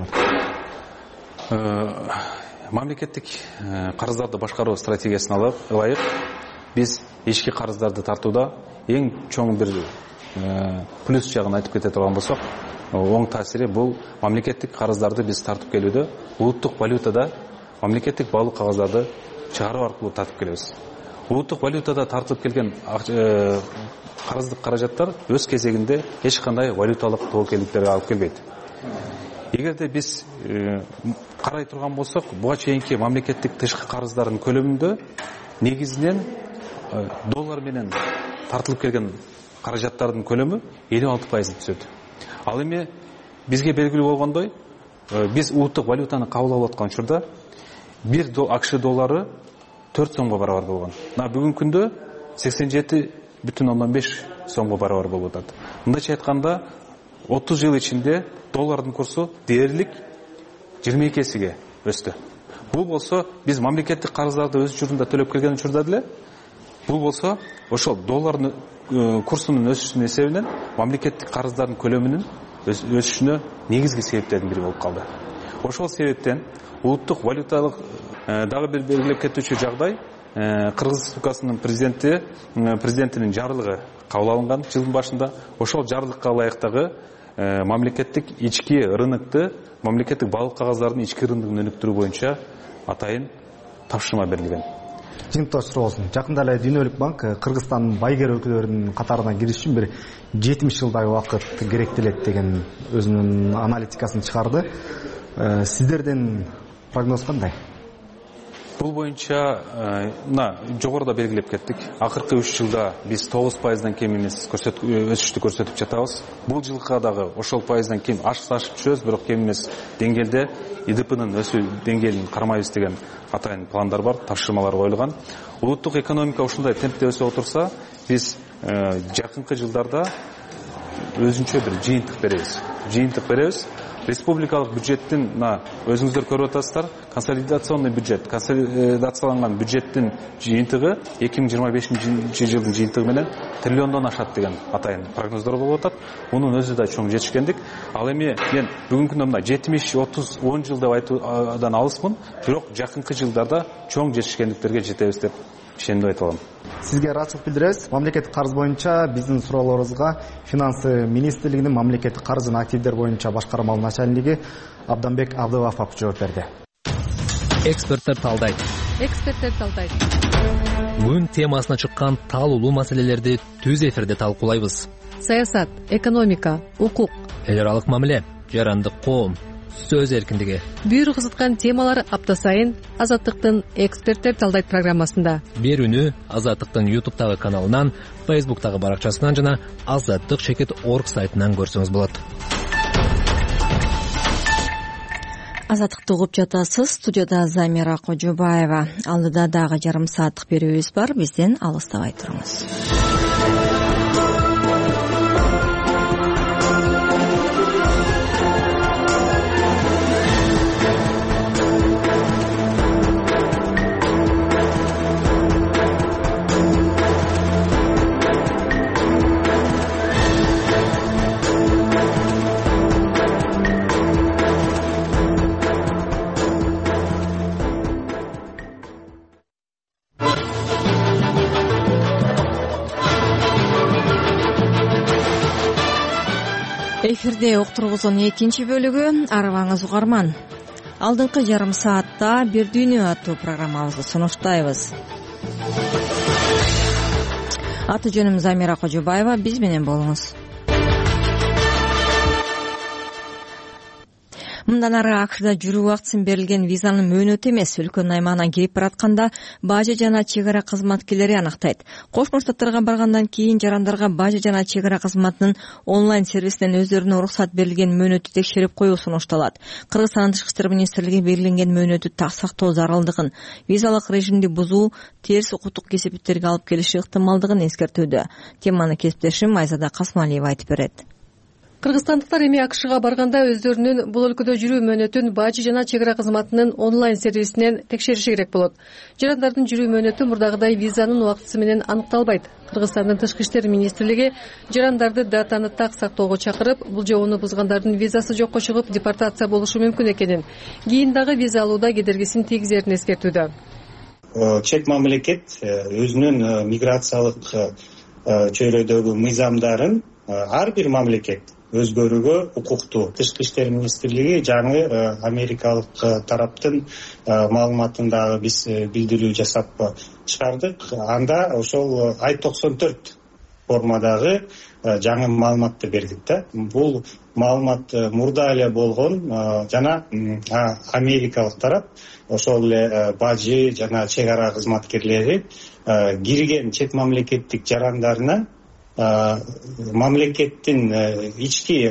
бар? Мамлекеттик карыздарды башкаруу стратегиясына ылайык биз ички карыздарды тартууда эң чоң бир плюс жагын айтып кете турган болсок, оң таасири бул мамлекеттик карыздарды биз тартып келүүдө улуттук валютада мамлекеттик баалуу кагаздарды чыгаруу аркылуу тартып келебиз. Улуттук валютада тартып келген карыздык каражаттар өз кезегинде эч кандай валюталык тобокелдиктерге алып келбейт. Эгерде биз карай турган болсок, буга чейинки мамлекеттик тышкы карыздардын көлөмүндө негизинен доллар менен тартылып келген каражаттардын көлөмү элүү алты пайызды түзөт. Ал эми бизге белгилүү болгондой, биз улуттук валютаны кабыл алып аткан учурда бир АКШ доллары төрт сомго барабар болгон. Мына бүгүнкү күндө сексен жети бүтүн ондон беш сомго барабар болуп атат. Мындайча айтканда отуз жыл ичинде доллардын курсу дээрлик жыйырма эки эсеге өстү. Бул болсо биз мамлекеттик карыздарды өз учурунда төлөп келген учурда деле, бул болсо ошол доллардын курсунун өсүшүнүн эсебинен мамлекеттик карыздардын көлөмүнүн өсүшүнө негизги себептердин бири болуп калды. Ошол себептен улуттук валюталык дагы бир белгилеп кетүүчү жагдай Кыргыз Республикасынын президенти президентинин жарлыгы кабыл алынган жылдын башында. Ошол жарлыкка ылайыктагы мамлекеттик ички рынокты, мамлекеттик баалуу кагаздардын ички рыногун өнүктүрүү боюнча атайын тапшырма берилген. жыйынтыгы ачык болсун. Жакында эле Дүйнөлүк банк Кыргызстандын байгер өлкөлөрүнүн катарына кириш үчүн бир жетимиш жылдай убакыт керектелет деген өзүнүн аналитикасын чыгарды. Сиздердин прогноз кандай? Бул боюнча мына жогоруда белгилеп кеттик. Акыркы үч жылда биз тогуз пайыздан кем эмес өсүштү көрсөтүп жатабыз. Бул жылга дагы ошол пайыздан кем ашса ашып түшөбүз, бирок кем эмес деңгээлде И Д П'нын өсүү деңгээлин кармайбыз деген атайын пландар бар, тапшырмалар коюлган. Улуттук экономика ушундай темпте өсө отурса, биз жакынкы жылдарда өзүнчө бир жыйынтык беребиз. Жыйынтык беребиз. Республикалык бюджеттин, мына өзүңүздөр көрүп атасыздар, консолидационный бюджет, консолидацияланган бюджеттин жыйынтыгы эки миң жыйырма бешинчи жылдын жыйынтыгы менен триллиондон ашат деген атайын прогноздор болуп атат. Мунун өзү да чоң жетишкендик. Ал эми мен бүгүнкү күндө мына жетимиш, отуз, он жыл деп айтуудан алыспын, бирок жакынкы жылдарда чоң жетишкендиктерге жетебиз деп ишенип айта алам. Сизге ыраачылык билдиребиз. Мамлекеттик карыз боюнча биздин суроолорубузга Финансы министрлигинин мамлекеттик карыз жана активдер боюнча башкармалык начальниги Абданбек Абдывафов жооп берди. Эксперттер талдайт. Эксперттер талдайт. Күн темасына чыккан таалуулуу маселелерди түз эфирде талкуулайбыз. Саясат, экономика, укук, эл аралык мамиле, жарандык коом, сөз эркиндиги. Бүйүр кызыткан темалар апта сайын Азаттыктын Эксперттер талдайт программасында. Берүүнү Азаттыктын ютубтагы каналынан, фейсбуктагы баракчасынан жана азаттык чекит точка орг сайтынан көрсөңүз болот. Азаттыкты угуп жатасыз. Студияда Замира Кожобаева. Алдыда дагы жарым сааттык берүүбүз бар. Бизден алыстабай туруңуз. Эфирде уктурубуздун экинчи бөлүгү арыбаңыз угарман. Алдыңкы жарым саатта Бердүүнү аттуу программабызды сунуштайбыз. Аты жөнүм Замира Кожобаева, биз менен болуңуз. Мындан ары АКШда жүрүү убактысын берилген визанын мөөнөтү эмес, өлкөнүн аймагына кирип баратканда бажы жана чек ара кызматкерлери анактайт. Кошмо Штаттарга баргандан кийин жарандарга бажы жана чек ара кызматынын онлайн сервисинен өздөрүнө уруксат берилген мөөнөтү текшерип коюу сунушталат. Кыргызстандын Тышкы иштер министрлиги белгиленген мөөнөтү так сактоо зарылдыгын, визалык режимди бузуу терс укуктук кесепеттерге алып келиши ыктымалдыгын эскертүүдө. Теманы кесиптешим Айзада Касмалиева айтып берет. Кыргызстандыктар эми АКШга барганда өздөрүнүн бул өлкөдө жүрүү мөөнөтүн бажы жана чек ара кызматынын онлайн сервисинен текшериши керек болот. Жарандардын жүрүү мөөнөтү мурдагыдай визанын убактысы менен аныкталбайт. Кыргызстандын Тышкы иштер министрлиги жарандарды датаны так сактоого чакырып, бул жобону бузгандардын визасы жокко чыгып, депортация болушу мүмкүн экенин, кийин дагы виза алууда кедергисин тийгизерин эскертүүдө. Чет мамлекет өзүнүн миграциялык чөйрөдөгү мыйзамдарын ар бир мамлекет өзгөрүүгө укуктуу. Тышкы иштер министрлиги жаңы америкалык тараптын маалыматын дагы биз билдирүү жасап чыгардык. Анда ошол ай токсон төрт формадагы жаңы маалыматты бердик да. Бул маалымат мурда эле болгон жана америкалык тарап ошол эле бажы жана чек ара кызматкерлери кирген чет мамлекеттик жарандарына мамлекеттин ички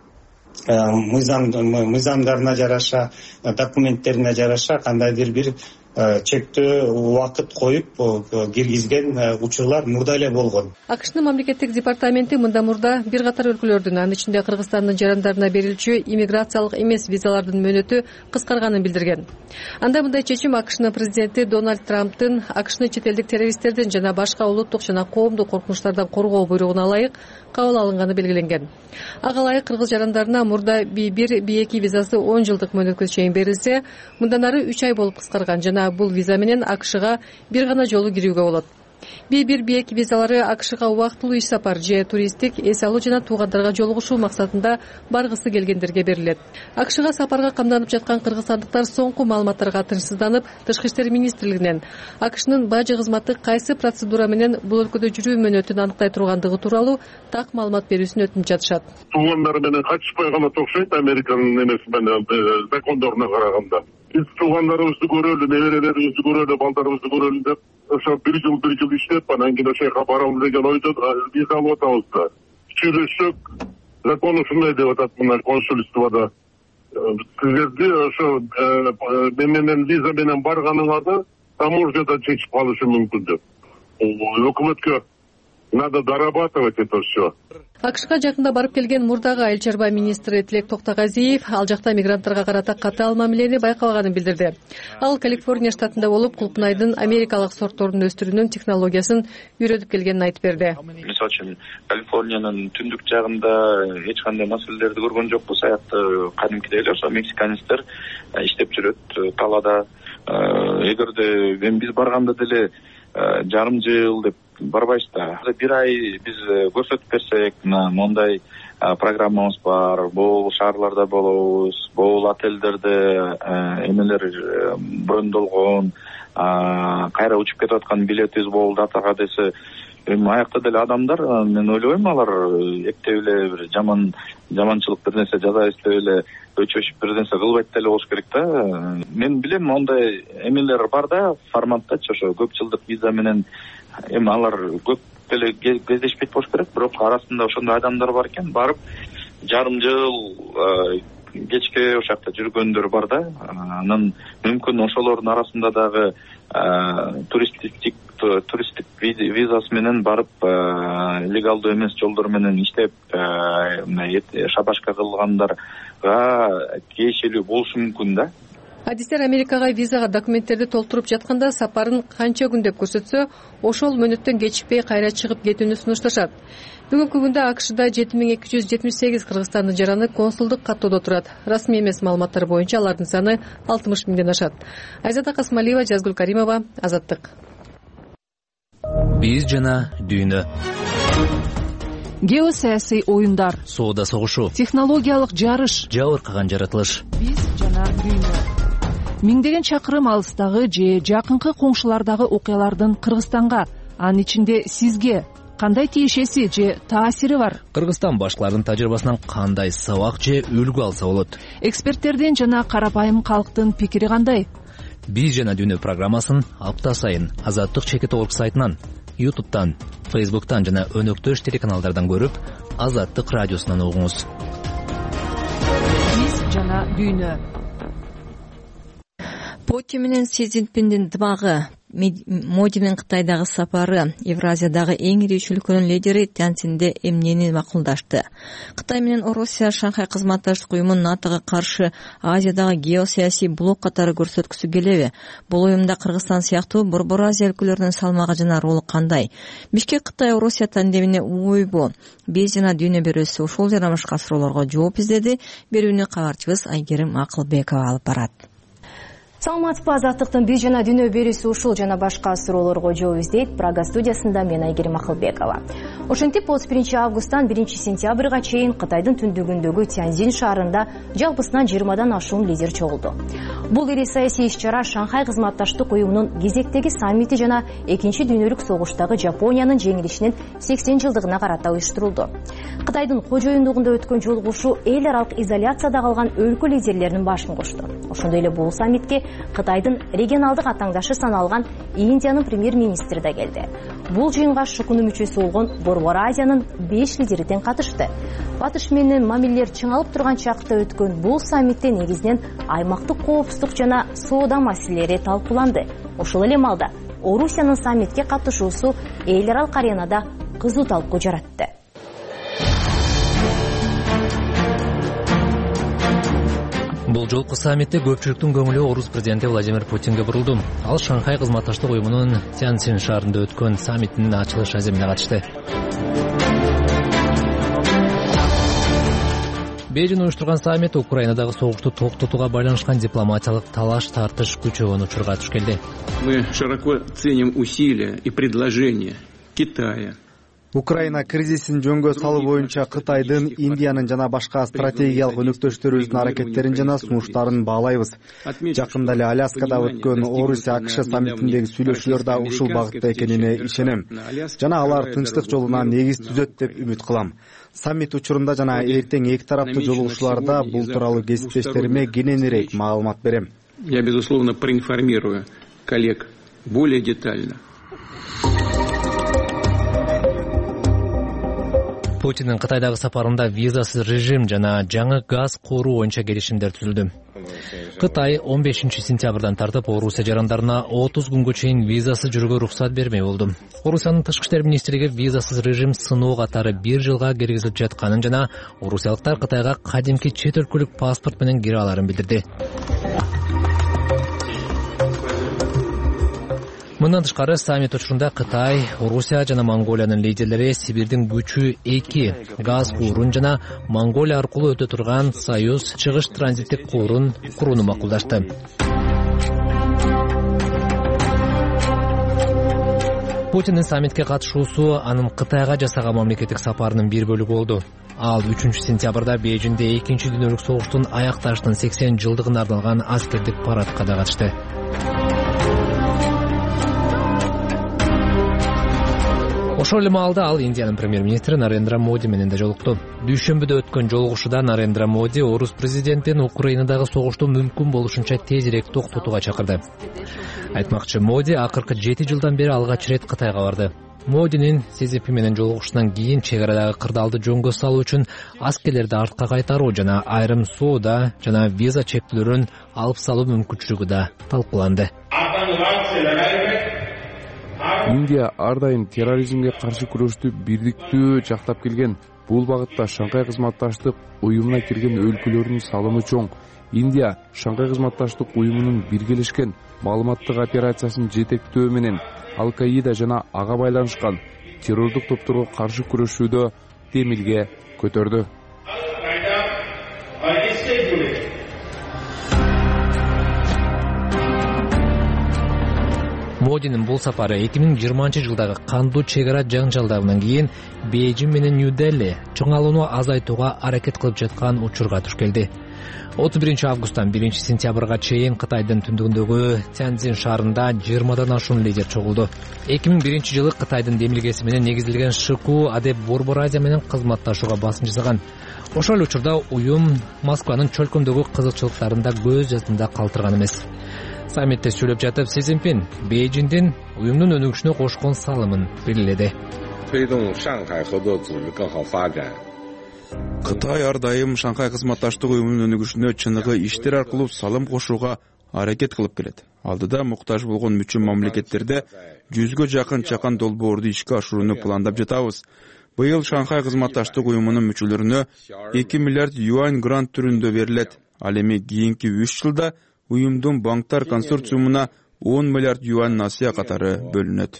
мыйзамдарына жараша, документтерине жараша кандайдыр бир чектөө убакыт коюп киргизген учурлар мурда эле болгон. АКШнын мамлекеттик департаменти мында мурда бир катар өлкөлөрдүн, анын ичинде Кыргызстандын жарандарына берилчү иммиграциялык эмес визалардын мөөнөтү кыскарганын билдирген. Анда мындай чечим АКШнын президенти Дональд Трамптын АКШны чет элдик террористтердин жана башка улуттук жана коомдук коркунучтардан коргоо буйругуна ылайык кабыл алынганы белгиленген. Ага ылайык кыргыз жарандарына мурда би бир би эки визасы он жылдык мөөнөткө чейин берилсе, мындан ары үч ай болуп кыскарган жана бул виза менен АКШга бир гана жолу кирүүгө болот. би бир би эки визалары акшга убактылуу иш сапар же туристтик эс алуу жана туугандарга жолугушуу максатында баргысы келгендерге берилет. акшга сапарга камданып жаткан кыргызстандыктар соңку маалыматтарга тынчсызданып, Тышкы иштер министрлигинен акшнын бажы кызматы кайсы процедура менен бул өлкөдө жүрүү мөөнөтүн аныктай тургандыгы тууралуу так маалымат берүүсүн өтүнүп жатышат. Туугандары менен катышпай калат окшойт Американын эмеси менен закондоруна караганда. Биз туугандарыбызды көрөлү, неберелерибизди көрөлү, балдарыбызды көрөлү деп ошо бир жыл бир жыл иштеп анан кийин ошол жака барабыз деген ойдо виза алып атабыз да. Сүйлөшсөк, закон ушундай деп атат мына консульстводо. Силерди ошо мен менен виза менен барганыңарды таможняда чечип калышы мүмкүн деп. Өкмөткө надо дорабатывать это все. акшга жакында барып келген мурдагы айыл чарба министри Тилек Токтогазиев ал жакта мигранттарга карата катаал мамилени байкалганын билдирди. Ал Калифорния штатында болуп кулпунайдын америкалык сортторун өстүрүүнүн технологиясын үйрөтүп келгенин айтып берди. Мисалы үчүн Калифорниянын түндүк жагында эч кандай маселелерди көргөн жокпуз. Аякта кадимкидей эле ошо мексиканецтер иштеп жүрөт талаада. Эгерде мен биз барганда деле жарым жыл деп барбайбыз да. Бир ай биз көрсөтүп берсек, мондай программабыз бар, бул шаарларда болобуз, бул отелдерде эмелер брондолгон, кайра учуп кетип аткан билетибиз болду датага десе, эми аякта деле адамдар, мен ойлойм алар эптеп эле бир жаман жаманчылык бир нерсе жасайбыз деп эле өчөшүп бир нерсе кылбайт деле болуш керек да. Мен билем мондай эмелер бар да, форматтачы ошо көп жылдык виза менен. Эми алар көп деле кездешпейт болуш керек, бирок арасында ошондой адамдар бар экен, барып жарым жыл кечке ошол жакта жүргөндөр бар да. Анан мүмкүн ошолордун арасында дагы туристтик туристтик визасы менен барып легалдуу эмес жолдор менен иштеп шабашка кылгандарга тиешелүү болушу мүмкүн да. Адистер Америкага визага документтерди толтуруп жатканда сапарын канча күн деп көрсөтсө, ошол мөөнөттөн кечикпей кайра чыгып кетүүнү сунушташат. Бүгүнкү күндө акшда жети миң эки жүз жетимиш сегиз кыргызстандын жараны консулдук каттоодо турат. Расмий эмес маалыматтар боюнча алардын саны алтымыш миңден ашат. Айзада Касмалиева, Жазгүл Каримова, Азаттык. Биз жана дүйнө. Геосаясий оюндар, соода согушу, технологиялык жарыш, жабыркаган жаратылыш. Биз жана дүйнө. Миңдеген чакырым алыстагы же жакынкы коңшулардагы окуялардын Кыргызстанга, анын ичинде сизге кандай тиешеси же таасири бар? Кыргызстан башкалардын тажрыйбасынан кандай сабак же үлгү алса болот? Эксперттердин жана карапайым калктын пикири кандай? Биз жана дүйнө программасын апта сайын Азаттык чекит орг сайтынан, ютубтан, фейсбуктан жана өнөктөш телеканалдардан көрүп, Азаттык радиосунан угуңуз. Биз жана дүйнө. Путин менен Си Цзиньпиндин дымагы, Модинин Кытайдагы сапары, Евразиядагы эң ири үч өлкөнүн лидери Тяньцзинде эмнени макулдашты. Кытай менен Орусия Шанхай кызматташтык уюмун НАТОго каршы Азиядагы геосаясий блок катары көрсөткүсү келеби? Бул уюмда Кыргызстан сыяктуу Борбор Азия өлкөлөрүнүн салмагы жана ролу кандай? Бишкек Кытай Орусия тандемине ойбу? Биз жана дүйнө берүүсү ушул жана башка суроолорго жооп издеди. Берүүнү кабарчыбыз Айгерим Акылбекова алып барат. Саламатсызбы, Азаттыктын биз жана дүйнө берүүсү ушул жана башка суроолорго жооп издейт. Прага студиясында мен Айгерим Акылбекова. Ошентип отуз биринчи августтан биринчи сентябрга чейин Кытайдын түндүгүндөгү Тяньцзин шаарында жалпысынан жыйырмадан ашуун лидер чогулду. Бул ири саясий иш-чара Шанхай кызматташтык уюмунун кезектеги саммити жана экинчи дүйнөлүк согуштагы Жапониянын жеңилишинин сексен жылдыгына карата уюштурулду. Кытайдын кожоюндугунда өткөн жолугушуу эл аралык изоляцияда калган өлкө лидерлеринин башын кошту. Ошондой эле бул саммитке Кытайдын регионалдык аттаңдашы саналган Индиянын премьер-министри да келди. Бул жыйынга ШУКунун мүчөсү болгон Борбор Азиянын беш лидери тең катышты. Батыш менен мамилелер чыңалып турган чакта өткөн бул саммитте негизинен аймактык коопсуздук жана соода маселелери талкууланды. Ошол эле маалда Орусиянын саммитке катышуусу эл аралык аренада кызуу талкуу жаратты. Бул жолку саммитте көпчүлүктүн көңүлү Орус президенти Владимир Путинге бурулду. Ал Шанхай кызматташтык уюмунун Тяньцзин шаарында өткөн саммитинин ачылыш аземине катышты. Бейжин уюштурган саммит Украинадагы согушту токтотууга байланышкан дипломатиялык талаш тартыш күчөгөн учурга туш келди. Мы широко ценим усилия и предложения Китая. Украина кризисин жөнгө салуу боюнча Кытайдын, Индиянын жана башка стратегиялык өнөктөштөрүбүздүн аракеттерин жана сунуштарын баалайбыз. Жакында эле Аляскада өткөн Орусия АКШ саммитиндеги сүйлөшүүлөр да ушул багытта экенине ишенем. Жана алар тынчтык жолуна негиз түзөт деп үмүт кылам. Саммит учурунда жана эртең эки тараптуу жолугушууларда бул тууралуу кесиптештериме кененирээк маалымат берем. Я, безусловно, проинформирую коллег более детально. Путиндин Кытайдагы сапарында визасыз режим жана жаңы газ коруу боюнча келишимдер түзүлдү. Кытай он бешинчи сентябрдан тартып Орусия жарандарына отуз күнгө чейин визасыз жүрүүгө уруксат бермей болду. Орусиянын тышкы иштер министрлиги визасыз режим сыноо катары бир жылга киргизилип жатканын жана орусиялыктар Кытайга кадимки чет өлкөлүк паспорт менен кире аларын билдирди. Мындан тышкары саммит учурунда Кытай, Орусия жана Монголиянын лидерлери Сибирдин күчү эки газ куурун жана Монголия аркылуу өтө турган Союз чыгыш транзиттик куурун курууну макулдашты. Путиндин саммитке катышуусу анын Кытайга жасаган мамлекеттик сапарынын бир бөлүгү болду. Ал үчүнчү сентябрда Бейжиңде экинчи дүйнөлүк согуштун аякташынын сексен жылдыгына арналган аскердик парадка да катышты. Ошол эле маалда ал Индиянын премьер-министри Нарендра Моди менен да жолукту. Дүйшөмбүдө өткөн жолугушууда Нарендра Моди орус президентин Украинадагы согушту мүмкүн болушунча тезирээк токтотууга чакырды. Айтмакчы, Моди акыркы жети жылдан бери алгач ирет Кытайга барды. Модинин Си Цзиньпин менен жолугушуунан кийин чек арадагы кырдаалды жөнгө салуу үчүн аскерлерди артка кайтаруу жана айрым соода жана виза чектөөлөрүн алып салуу мүмкүнчүлүгү да талкууланды. Индия ар дайым терроризмге каршы күрөштү бирдиктүү жактап келген. Бул багытта Шанхай кызматташтык уюмуна кирген өлкөлөрдүн салымы чоң. Индия Шанхай кызматташтык уюмунун биргелешкен маалыматтык операциясын жетектөө менен Ал-Каида жана ага байланышкан террордук топторго каршы күрөшүүдө темилге көтөрдү. Модинин бул сапары эки миң жыйырманчы жылдагы кандуу чек ара жаңжалдарынан кийин Бейжиң менен Нью-Дели чоңалууну азайтууга аракет кылып жаткан учурга туш келди. отуз биринчи августтан биринчи сентябрга чейин Кытайдын түндүгүндөгү Тяньцзин шаарында жыйырмадан ашуун лидер чогулду. эки миң биринчи жылы Кытайдын демилгеси менен негизилген ШКУ Адеп Борбор Азия менен кызматташууга басым жасаган. Ошол учурда уюм Москванын чөлкөмдөгү кызыкчылыктарын да көз жаштында калтырган эмес. Саммитте сүйлөп жатып Си Цзиньпин Бейжиңдин уюмдун өнүгүшүнө кошкон салымын белгиледи. Кытай ар дайым Шанхай кызматташтык уюмунун өнүгүшүнө чыныгы иштер аркылуу салым кошууга аракет кылып келет. Алдыда муктаж болгон мүчө мамлекеттерде жүзгө жакын чакан долбоорду ишке ашырууну пландап жатабыз. Быйыл Шанхай кызматташтык уюмунун мүчөлөрүнө эки миллиард юань грант түрүндө берилет. Ал эми кийинки үч жылда уюмдун банктар консорциумуна он миллиард юань насыя катары бөлүнөт.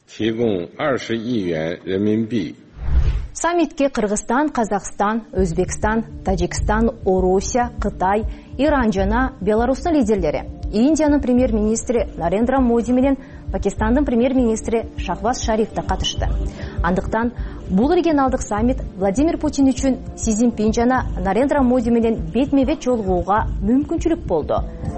Саммитке Кыргызстан, Казакстан, Өзбекстан, Тажикстан, Орусия, Кытай, Иран жана Беларустун лидерлери, Индиянын премьер-министри Нарендра Моди менен Пакистандын премьер-министри Шахбаз Шариф да катышты. Андыктан бул регионалдык саммит Владимир Путин үчүн Си Цзиньпин жана Нарендра Моди менен бетме-бет жолугууга мүмкүнчүлүк болду.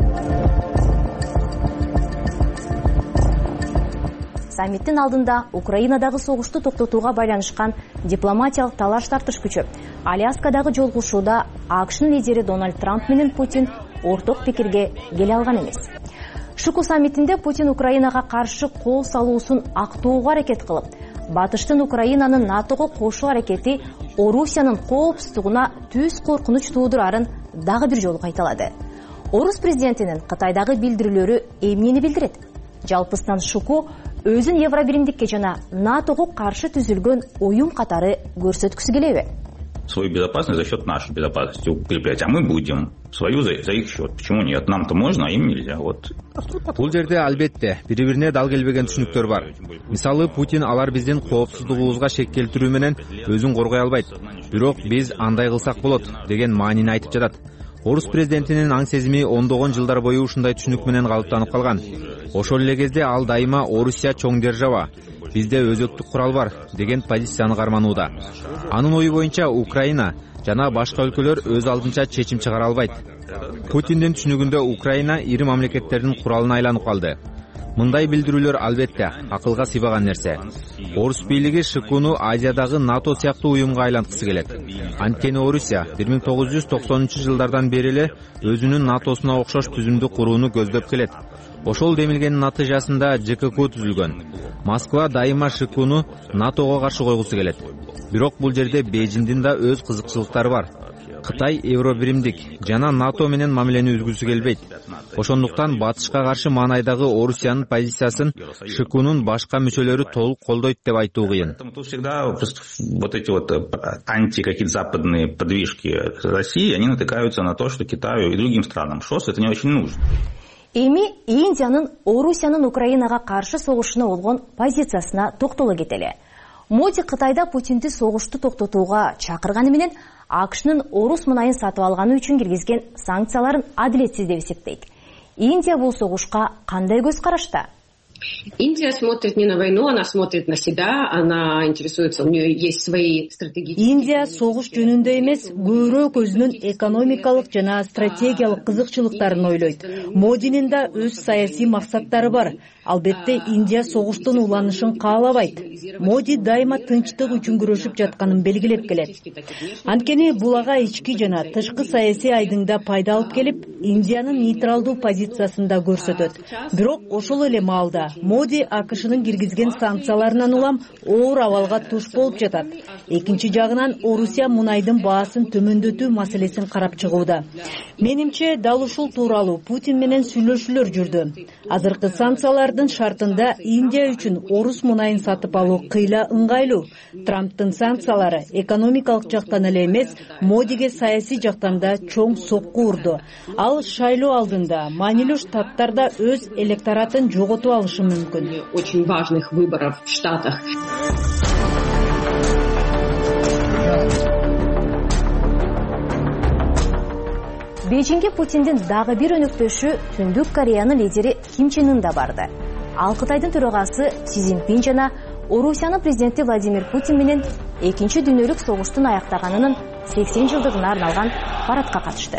Саммиттин алдында Украинадагы согушту токтотууга байланышкан дипломатиялык талаш тартыш күчөп, Аляскадагы жолугушууда АКШнын лидери Дональд Трамп менен Путин орток пикирге келе алган эмес. ШКУ саммитинде Путин Украинага каршы кол салуусун актоого аракет кылып, батыштын Украинанын НАТОго кошуу аракети Орусиянын коопсуздугуна түз коркунуч туудурарын дагы бир жолу кайталады. Орус президентинин Кытайдагы билдирүүлөрү эмнени билдирет? Жалпысынан ШКУ өзүн Евробиримдикке жана НАТОго каршы түзүлгөн уюм катары көрсөткүсү келеби? свою безопасность за счет нашей безопасности укреплять, а мы будем свою за, за их счет. Почему нет? Нам-то можно, а им нельзя. Вот. Бул жерде албетте бири бирине дал келбеген түшүнүктөр бар. Мисалы Путин алар биздин коопсуздугубузга шек келтирүү менен өзүн коргой албайт. Бирок биз андай кылсак болот деген маанини айтып жатат. Орус президентинин аң сезими ондогон жылдар бою ушундай түшүнүк менен калыптанып калган. Ошол эле кезде ал дайыма Орусия чоң держава, бизде өзөктүк курал бар деген позицияны карманууда. Анын ою боюнча Украина жана башка өлкөлөр өз алдынча чечим чыгара албайт. Путиндин түшүнүгүндө Украина ири мамлекеттердин куралына айланып калды. Мындай билдирүүлөр албетте акылга сыйбаган нерсе. Орус бийлиги ШКУну Азиядагы НАТО сыяктуу уюмга айланткысы келет. Анткени Орусия бир миң тогуз жүз токсонунчу жылдардан бери эле өзүнүн НАТОсуна окшош түзүмдү курууну көздөп келет. Ошол демилгенин натыйжасында ЖКК түзүлгөн. Москва дайыма ШКУну НАТОго каршы койгусу келет. Бирок бул жерде Бейжиңдин да өз кызыкчылыктары бар. Кытай евробиримдик жана НАТО менен мамилени үзгүсү келбейт. Ошондуктан батышка каршы Маанайдагы Орусиянын позициясын ШКУнун башка мүчөлөрү толук колдойт деп айтуу кыйын. Тут всегда вот эти вот анти какие-то западные подвижки России, они натыкаются на то, что Китаю и другим странам ШОС это не очень нужно. Эми Индиянын Орусиянын Украинага каршы согушуна болгон позициясына токтоло кетели. Моди Кытайда Путинди согушту токтотууга чакырганы менен АКШнын орус мунайын сатып алганы үчүн киргизген санкцияларын адилетсиз деп эсептейт. Индия бул согушка кандай көз карашта? Индия смотрит не на войну, она смотрит на себя, она интересуется, у нее есть свои стратегические... Индия согуш жөнүндө эмес, көбүрөөк өзүнүн экономикалык жана стратегиялык кызыкчылыктарын ойлойт. Модинин да өз саясий максаттары бар. Албетте Индия согуштун уланышын каалабайт. Моди дайыма тынчтык үчүн күрөшүп жатканын белгилеп келет. Анткени бул ага ички жана тышкы саясий айдыңда пайда алып келип, Индиянын нейтралдуу позициясын да көрсөтөт. Бирок ошол эле маалда Моди АКШнын киргизген санкцияларынан улам оор абалга туш болуп жатат. Экинчи жагынан Орусия мунайдын баасын төмөндөтүү маселесин карап чыгууда. Менимче дал ушул тууралуу Путин менен сүйлөшүүлөр жүрдү. Азыркы санкциялардын шартында Индия үчүн орус мунайын сатып алуу кыйла ыңгайлуу. Трамптын санкциялары экономикалык жактан эле эмес, Модиге саясий жактан да чоң сокку урду. Ал шайлоо алдында маанилүү штаттарда өз электоратын жоготуп алышы мүмкүн. Очень важных выборов в Штатах. Бейжиңге Путиндин дагы бир өнөктөшү Түндүк Кореянын лидери Ким Чен Ын да барды. Ал Кытайдын төрагасы Си Цзиньпин жана Орусиянын президенти Владимир Путин менен экинчи дүйнөлүк согуштун аяктаганынын сексен жылдыгына арналган парадка катышты.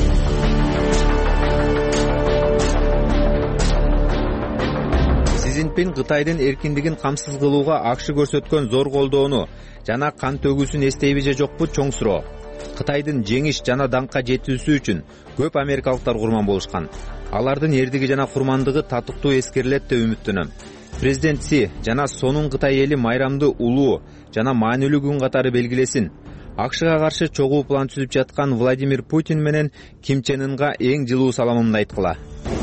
Си Цзиньпин Кытайдын эркиндигин камсыз кылууга АКШ көрсөткөн зор колдоону жана кан төгүүсүн эстейби же жокпу чоң суроо. Кытайдын жеңиш жана даңкка жетүүсү үчүн көп америкалыктар курман болушкан. Алардын эрдиги жана курмандыгы татыктуу эскерилет деп үмүттөнөм. Президент Си жана сонун Кытай эли майрамды улуу жана маанилүү күн катары белгилесин. АКШга каршы чогуу план түзүп жаткан Владимир Путин менен Ким Чен Ынга эң жылуу саламымды айткыла.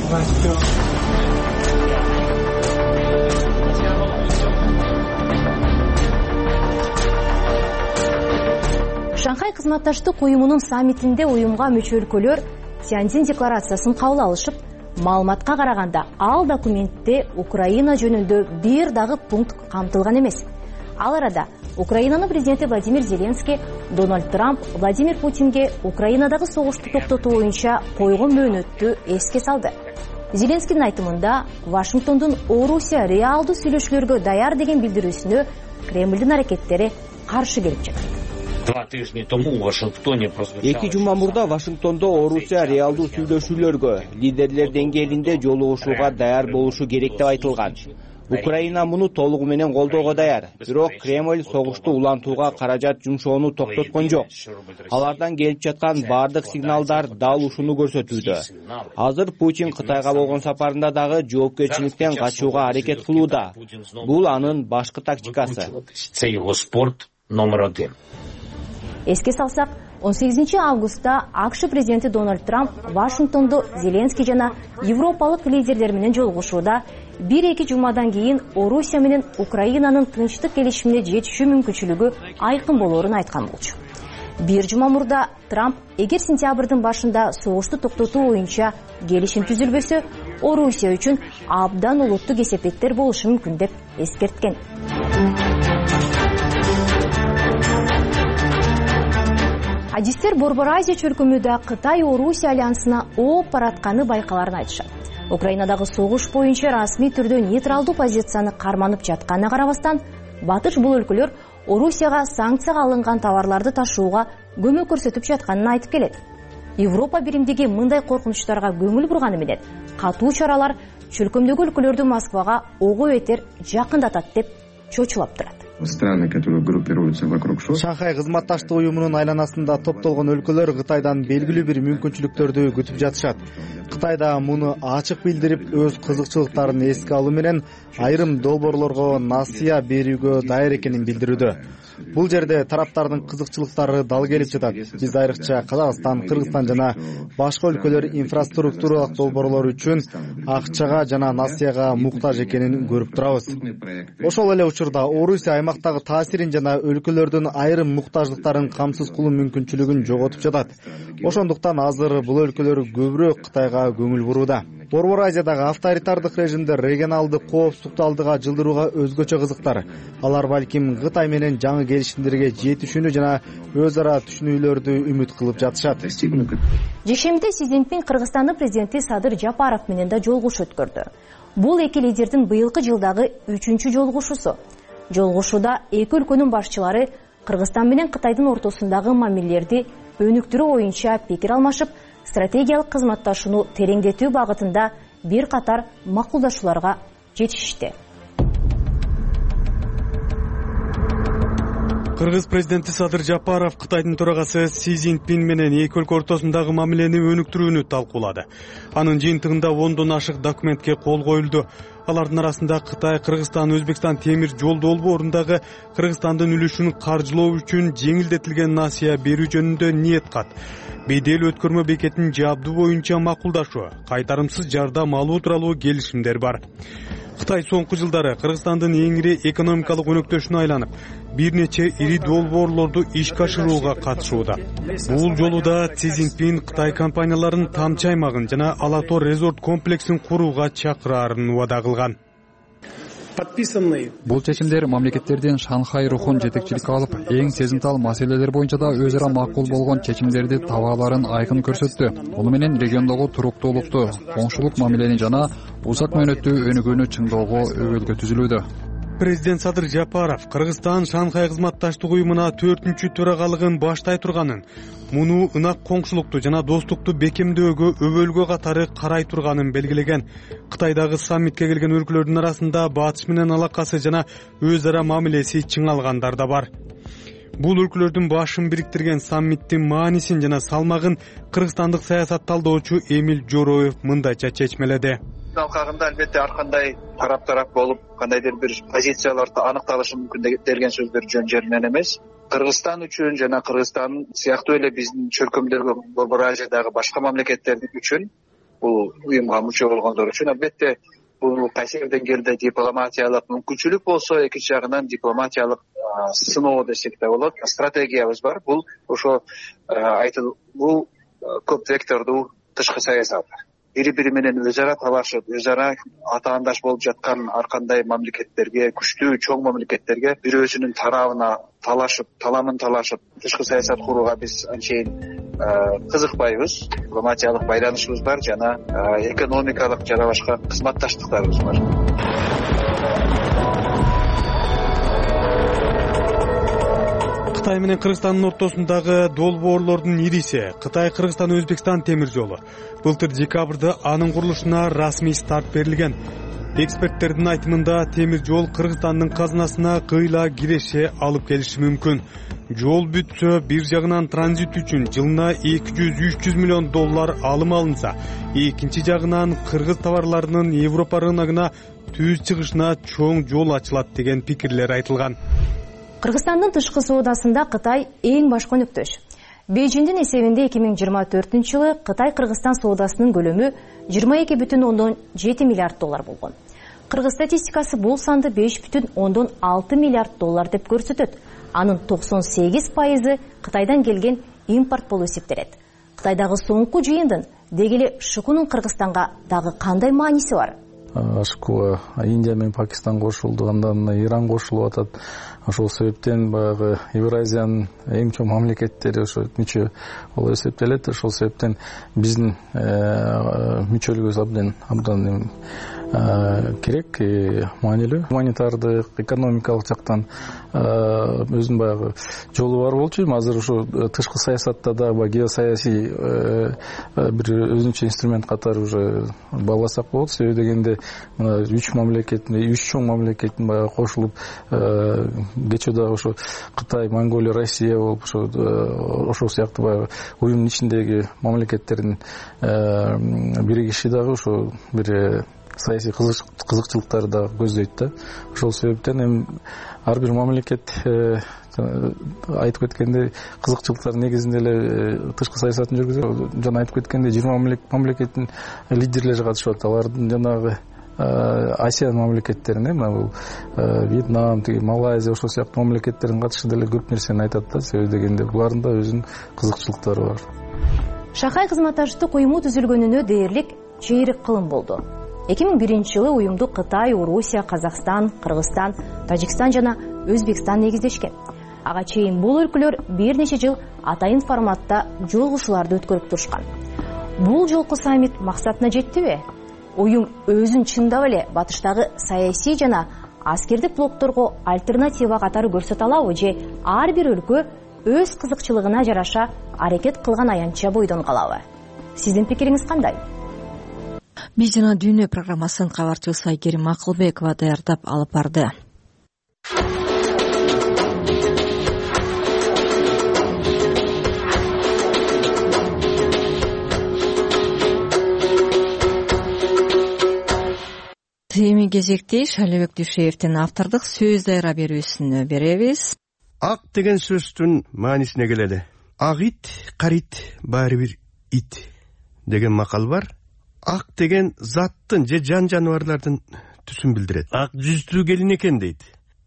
Шанхай кызматташтык уюмунун саммитинде уюмга мүчө өлкөлөр Тяньцзин декларациясын кабыл алышып, маалыматка караганда ал документте Украина жөнүндө бир дагы пункт камтылган эмес. Ал арада Украинанын президенти Владимир Зеленский Дональд Трамп Владимир Путинге Украинадагы согушту токтотуу боюнча койгон мөөнөттү эске салды. Зеленскийдин айтымында Вашингтондун Орусия реалдуу сүйлөшүүлөргө даяр деген билдирүүсүнө Кремлдин аракеттери каршы келип жатат. Эки жума мурда Вашингтондо Орусия реалдуу сүйлөшүүлөргө, лидерлер деңгээлинде жолугушууга даяр болушу керек деп айтылган. Украина муну толугу менен колдоого даяр, бирок Кремль согушту улантууга каражат жумшоону токтоткон жок. Алардан келип жаткан бардык сигналдар дал ушуну көрсөтүүдө. Азыр Путин Кытайга болгон сапарында дагы жоопкерчиликтен качууга аракет кылууда. Бул анын башкы тактикасы. Номер один. Эске салсак, он сегизинчи августта АКШ президенти Дональд Трамп Вашингтондо Зеленский жана европалык лидерлер менен жолугушууда бир-эки жумадан кийин Орусия менен Украинанын тынчтык келишимине жетишүү мүмкүнчүлүгү айкын болоорун айткан болчу. бир жума мурда Трамп эгер сентябрдын башында согушту токтотуу боюнча келишим түзүлбөсө, Орусия үчүн абдан олуттуу кесепеттер болушу мүмкүн деп эскерткен. Адистер Борбор Азия чөлкөмүдө Кытай Орусия альянсына ооп баратканы байкаларын айтышат. Украинадагы согуш боюнча расмий түрдө нейтралдуу позицияны карманып жатканына карабастан, батыш бул өлкөлөр Орусияга санкцияга алынган товарларды ташууга көмөк көрсөтүп жатканын айтып келет. Европа биримдиги мындай коркунучтарга көңүл бурганы менен катуу чаралар чөлкөмдөгү өлкөлөрдү Москвага ого бетер жакындатат деп чочулап турат. Шанхай кызматташтык уюмунун айланасында топтолгон өлкөлөр Кытайдан белгилүү бир мүмкүнчүлүктөрдү күтүп жатышат. Кытайда муну ачык билдирип, өз кызыкчылыктарын эске алуу менен айрым долбоорлорго насыя берүүгө даяр экенин билдирүүдө. Бул жерде тараптардын кызыкчылыктары дал келип жатат. Биз айрыкча Казакстан, Кыргызстан жана башка өлкөлөр инфраструктуралык долбоорлор үчүн акчага жана насыяга муктаж экенин көрүп турабыз. Ошол эле учурда Орусия аймактагы таасирин жана өлкөлөрдүн айрым муктаждыктарын камсыз кылуу мүмкүнчүлүгүн жоготуп жатат. Ошондуктан азыр бул өлкөлөр көбүрөөк Кытайга көңүл бурууда. Борбор Азиядагы авторитардык режимде регионалдык коопсуздукту алдыга жылдырууга өзгөчө кызыктар. Алар балким Кытай менен жаңы келишимдерге жетишүүнү жана өз ара түшүнүүлөрдү үмүт кылып жатышат. Жешемде Си Цзиньпин Кыргызстандын президенти Садыр Жапаров менен да жолугуш өткөрдү. Бул эки лидердин быйылкы жылдагы үчүнчү жолугушуусу. Жолугушууда эки өлкөнүн башчылары Кыргызстан менен Кытайдын ортосундагы мамилелерди өнүктүрүү боюнча пикир алмашып, стратегиялык кызматташууну тереңдетүү багытында бир катар макулдашууларга жетишишти. Кыргыз президенти Садыр Жапаров Кытайдын төрагасы Си Цзиньпин менен эки өлкө ортосундагы мамилени өнүктүрүүнү талкуулады. Анын жыйынтыгында ондон ашык документке кол коюлду. Алардын арасында Кытай, Кыргызстан, Өзбекстан темир жол долбоорундагы Кыргызстандын үлүшүн каржылоо үчүн жеңилдетилген насыя берүү жөнүндө ниет кат, бедел өткөрмө бекетин жабдуу боюнча макулдашуу, кайтарымсыз жардам алуу тууралуу келишимдер бар. Кытай соңку жылдары Кыргызстандын эң ири экономикалык өнөктөшүнө айланып, бир нече ири долбоорлорду ишке ашырууга катышууда. Бул жолу да Си Цзиньпин Кытай компанияларын Тамчы аймагын жана Ала Тоо резорт комплексин курууга чакыраарын убада кылган. Бул чечимдер мамлекеттердин Шанхай рухун жетекчиликке алып, эң сезимтал маселелер боюнча да өз ара макул болгон чечимдерди табааларын айкын көрсөттү. Муну менен региондогу туруктуулукту, коңшулук мамилени жана узак мөөнөттүү өнүгүүнү чыңдоого өбөлгө түзүлүүдө. Президент Садыр Жапаров Кыргызстан Шанхай кызматташтык уюмуна төртүнчү төрагалыгын баштай турганын, муну ынак коңшулукту жана достукту бекемдөөгө өбөлгө катары карай турганын белгилеген. Кытайдагы саммитке келген өлкөлөрдүн арасында батыш менен алакасы жана өз ара мамилеси чыңалгандар да бар. Бул өлкөлөрдүн башын бириктирген саммиттин маанисин жана салмагын кыргызстандык саясат талдоочу Эмил Жороев мындайча чечмеледи. Алкагында албетте ар кандай тарап-тарап болуп, кандайдыр бир позицияларды аныкталышы мүмкүн деген сөздөр жөн жеринен эмес. Кыргызстан үчүн жана Кыргызстан сыяктуу эле биздин чөлкөмдөгү Борбор Азиядагы башка мамлекеттер үчүн, бул уюмга мүчө болгондор үчүн албетте бул кайсы бир деңгээлде дипломатиялык мүмкүнчүлүк болсо, экинчи жагынан дипломатиялык сыноо десек да болот. Стратегиябыз бар. Бул ошо айтыл, бул көп вектордуу тышкы саясат. Бири-бири менен өз ара талашып, өз ара атаандаш болуп жаткан ар кандай мамлекеттерге, күчтүү чоң мамлекеттерге бирөөсүнүн тарабына талашып, таламын талашып, тышкы саясат курууга биз анчейин кызыкпайбыз. Дипломатиялык байланышыбыз бар жана экономикалык жана башка кызматташтыктарыбыз бар. Кытай менен Кыргызстандын ортосундагы долбоорлордун ириси Кытай-Кыргызстан Өзбекстан темир жолу. Былтыр декабрда анын курулушуна расмий старт берилген. Эксперттердин айтымында темир жол Кыргызстандын казынасына кыйла киреше алып келиши мүмкүн. Жол бүтсө, бир жагынан транзит үчүн жылына эки жүз үч жүз миллион доллар алым алынса, экинчи жагынан кыргыз товарларынын Европа рыногуна түз чыгышына чоң жол ачылат деген пикирлер айтылган. Кыргызстандын тышкы соодасында Кытай эң башкы өнөктөш. Бейжиңдин эсебинде эки миң жыйырма төртүнчү жылы Кытай-Кыргызстан соодасынын көлөмү жыйырма эки бүтүн ондон жети миллиард доллар болгон. Кыргыз статистикасы бул санды беш бүтүн ондон алты миллиард доллар деп көрсөтөт. Анын токсон сегиз пайызы Кытайдан келген импорт болуп эсептелет. Кытайдагы соңку жыйындын дегеле Шукунун Кыргызстанга дагы кандай мааниси бар? Шукуга Индия менен Пакистан кошулду, андан Иран кошулуп атат. Ошол себептен баягы Евразиянын эң чоң мамлекеттери ошо мүчө болуп эсептелет. Ошол себептен биздин мүчөлүгүбүз абдан абдан керек, маанилүү. Гуманитардык, экономикалык жактан өзүнүн баягы жолу бар болчу. Азыр ошо тышкы саясатта да геосаясий бир өзүнчө инструмент катары уже бааласак болот. Себеби дегенде үч мамлекеттин, үч чоң мамлекеттин баягы кошулуп, кечээ дагы ошо Кытай, Монголия, Россия болуп ошо ошол сыяктуу баягы уюмдун ичиндеги мамлекеттердин биригиши дагы ошо бир саясий кызыкчылыктарды да көздөйт да. Ошол себептен эми ар бир мамлекет айтып кеткендей кызыкчылыктар негизинде эле тышкы саясатын жүргүзөт. Жана айтып кеткендей жыйырма мамлекеттин лидерлери катышып атат. Алардын жанагы Асиян мамлекеттерине, мына бул Вьетнам, тиги Малайзия ошол сыяктуу мамлекеттердин катышы деле көп нерсени айтат да. Себеби дегенде булардын да өзүнүн кызыкчылыктары бар. Шанхай кызматташтык уюму түзүлгөнүнө дээрлик чейрек кылым болду. эки миң биринчи жылы уюмду Кытай, Орусия, Казакстан, Кыргызстан, Тажикстан жана Өзбекстан негиздешкен. Ага чейин бул өлкөлөр бир нече жыл атайын форматта жолугушууларды өткөрүп турушкан. Бул жолку саммит максатына жеттиби? Уюм өзүн чындап эле батыштагы саясий жана аскердик блокторго альтернатива катары көрсөтө алабы же ар бир өлкө өз кызыкчылыгына жараша аракет кылган аянтча бойдон калабы? Сиздин пикириңиз кандай? Биз жана Дүйнө программасын кабарчыбыз Айгерим Акылбекова даярдап алып барды. Эми кезекте Шалибек Дүйшеевдин автордук сөз дайра берүүсүнө беребиз. Ак деген сөздүн маанисине келели. Ак ит, карит, баары бир ит деген макал бар. Ак деген заттын же жан жаныбарлардын түсүн билдирет. Ак жүздүү келин экен дейт.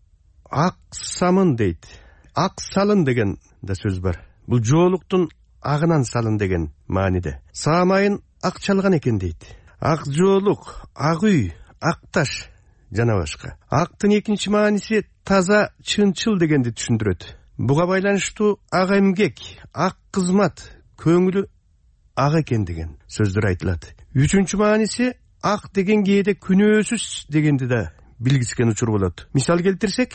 Ак самын дейт. Ак салын деген да сөз бар. Бул жоолуктун агынан салын деген мааниде. Саамайын ак чалган экен дейт. Ак жоолук, ак үй, ак таш жана башка. Актын экинчи мааниси таза, чынчыл дегенди түшүндүрөт. Буга байланыштуу ак эмгек, ак кызмат, көңүлү ак экен деген сөздөр айтылат. Үчүнчү мааниси ак деген кээде күнөөсүз дегенди да билгискен учур болот. Мисал келтирсек,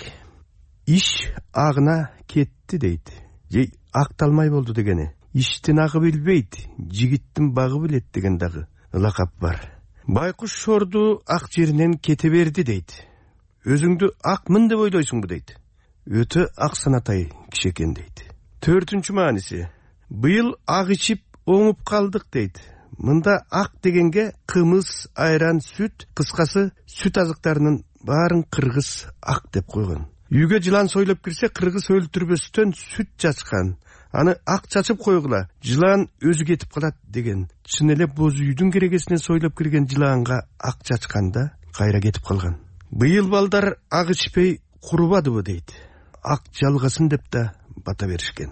иш агына кетти дейт. Же акталмай болду дегени. Иштин агы билбейт, жигиттин багы билет деген дагы лакап бар. Байкуш шорду ак жеринен кете берди дейт. Өзүңдү акмын деп ойлойсуңбу дейт. Өтө ак санатай киши экен дейт. Төртүнчү мааниси быйыл ак ичип оңуп калдык дейт. Мында ак дегенге кымыз, айран, сүт, кыскасы сүт азыктарынын баарын кыргыз ак деп койгон. Үйгө жылан сойлоп кирсе, кыргыз өлтүрбөстөн сүт чачкан. Аны ак чачып койгула, жылан өзү кетип калат деген. Чын эле боз үйдүн керегесинен сойлоп кирген жылаанга ак чачканда кайра кетип калган. Быйыл балдар ак ичпей курубадыбы дейт. Ак жалгасын деп да бата беришкен.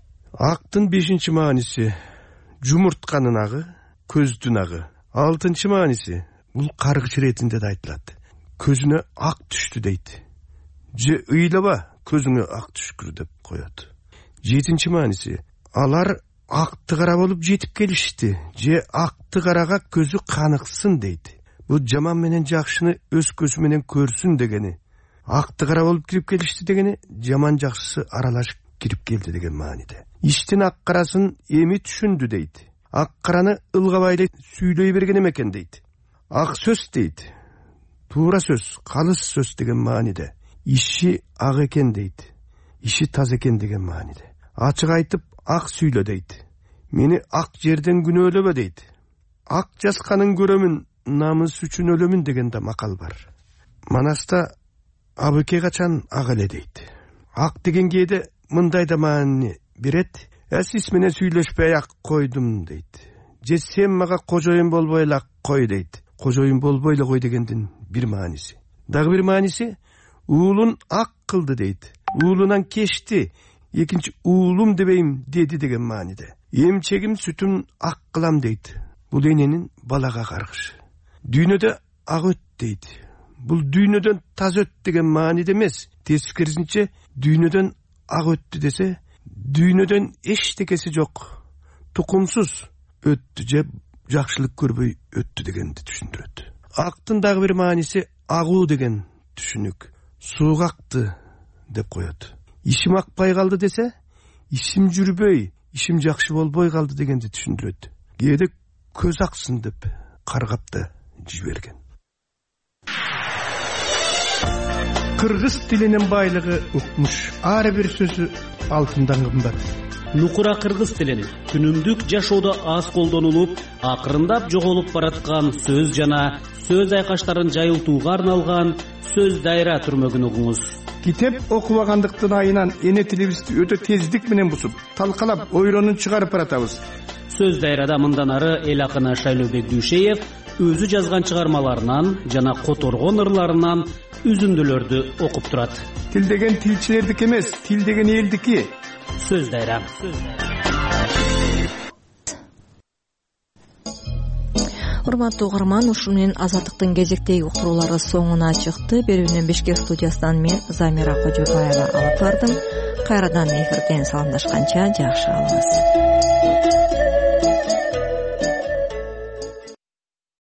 Актын бешинчи мааниси жумуртканын агы, көздүн агы. Алтынчы мааниси бул каргыч иретинде да айтылат. Көзүнө ак түштү дейт. Же ыйлаба, көзүңө ак түшкүр деп коет. Жетинчи мааниси алар акты кара болуп жетип келишти. Же акты карага көзү каныксын дейт. Бул жаман менен жакшыны өз көзү менен көрсүн дегени. Акты кара болуп кирип келишти дегени жаман жакшысы аралашып кирип келди деген мааниде. Иштин ак карасын эми түшүндү дейт. Ак караны ылгабай сүйлөй берген экен дейт. Ак сөз дейт. Туура сөз, калыс сөз деген мааниде. Иши ак экен дейт. Иши таза экен деген мааниде. Ачык айтып ак сүйлө дейт. Мени ак жерден күнөөлөбө дейт. Ак жасканын көрөмүн, намыс үчүн өлөмүн деген да макал бар. Манаста абыке качан ак эле дейт. Ак деген кээде мындай да маани берет. Сиз менен сүйлөшпөй ак койдум дейт. Же сен мага кожоюн болбой эле ак кой дейт. Кожоюн болбой эле кой дегендин бир мааниси. Дагы бир мааниси уулун ак кылды дейт. уулунан кечти, экинчи уулум дебейм деди деген мааниде. Эмчегим сүтүн ак кылам дейт. Бул эненин балага каргышы. Дүйнөдө ак өт дейт. Бул дүйнөдөн таза өт деген мааниде эмес. Тескерисинче дүйнөдөн ак өттү десе, дүйнөдөн эчтекеси жок, тукумсуз өттү же жакшылык көрбөй өттү дегенди түшүндүрөт. Актын дагы бир мааниси агуу деген түшүнүк. Суук акты деп коет. Ишим акпай калды десе, ишим жүрбөй, ишим жакшы болбой калды дегенди түшүндүрөт. Кээде көз аксын деп каргап да жиберген. Кыргыз тилинин байлыгы укмуш. Ар бир сөзү алтындан кымбат. Нукура кыргыз тилин күнүмдүк жашоодо аз колдонулуп, акырындап жоголуп бараткан сөз жана сөз айкаштарын жайылтууга арналган сөз дайра түрмөгүн угуңуз. Китеп окубагандыктын айынан эне тилибизди өтө тездик менен бусуп, талкалап, ойронун чыгарып баратабыз. Сөз дайрада мындан ары эл акыны Шайлообек Дүйшеев өзү жазган чыгармаларынан жана которгон ырларынан үзүндүлөрдү окуп турат. Тил деген тилчилердики эмес, тил деген элдики. Сөз дайра. Урматтуу угарман, ушун менен Азаттыктын кезектеги уктуруулары соңуна чыкты. Берүүнүн Бишкек студиясынан мен Замира Кожобаева алып бардым. Кайрадан эфирден саламдашканча жакшы калыңыз.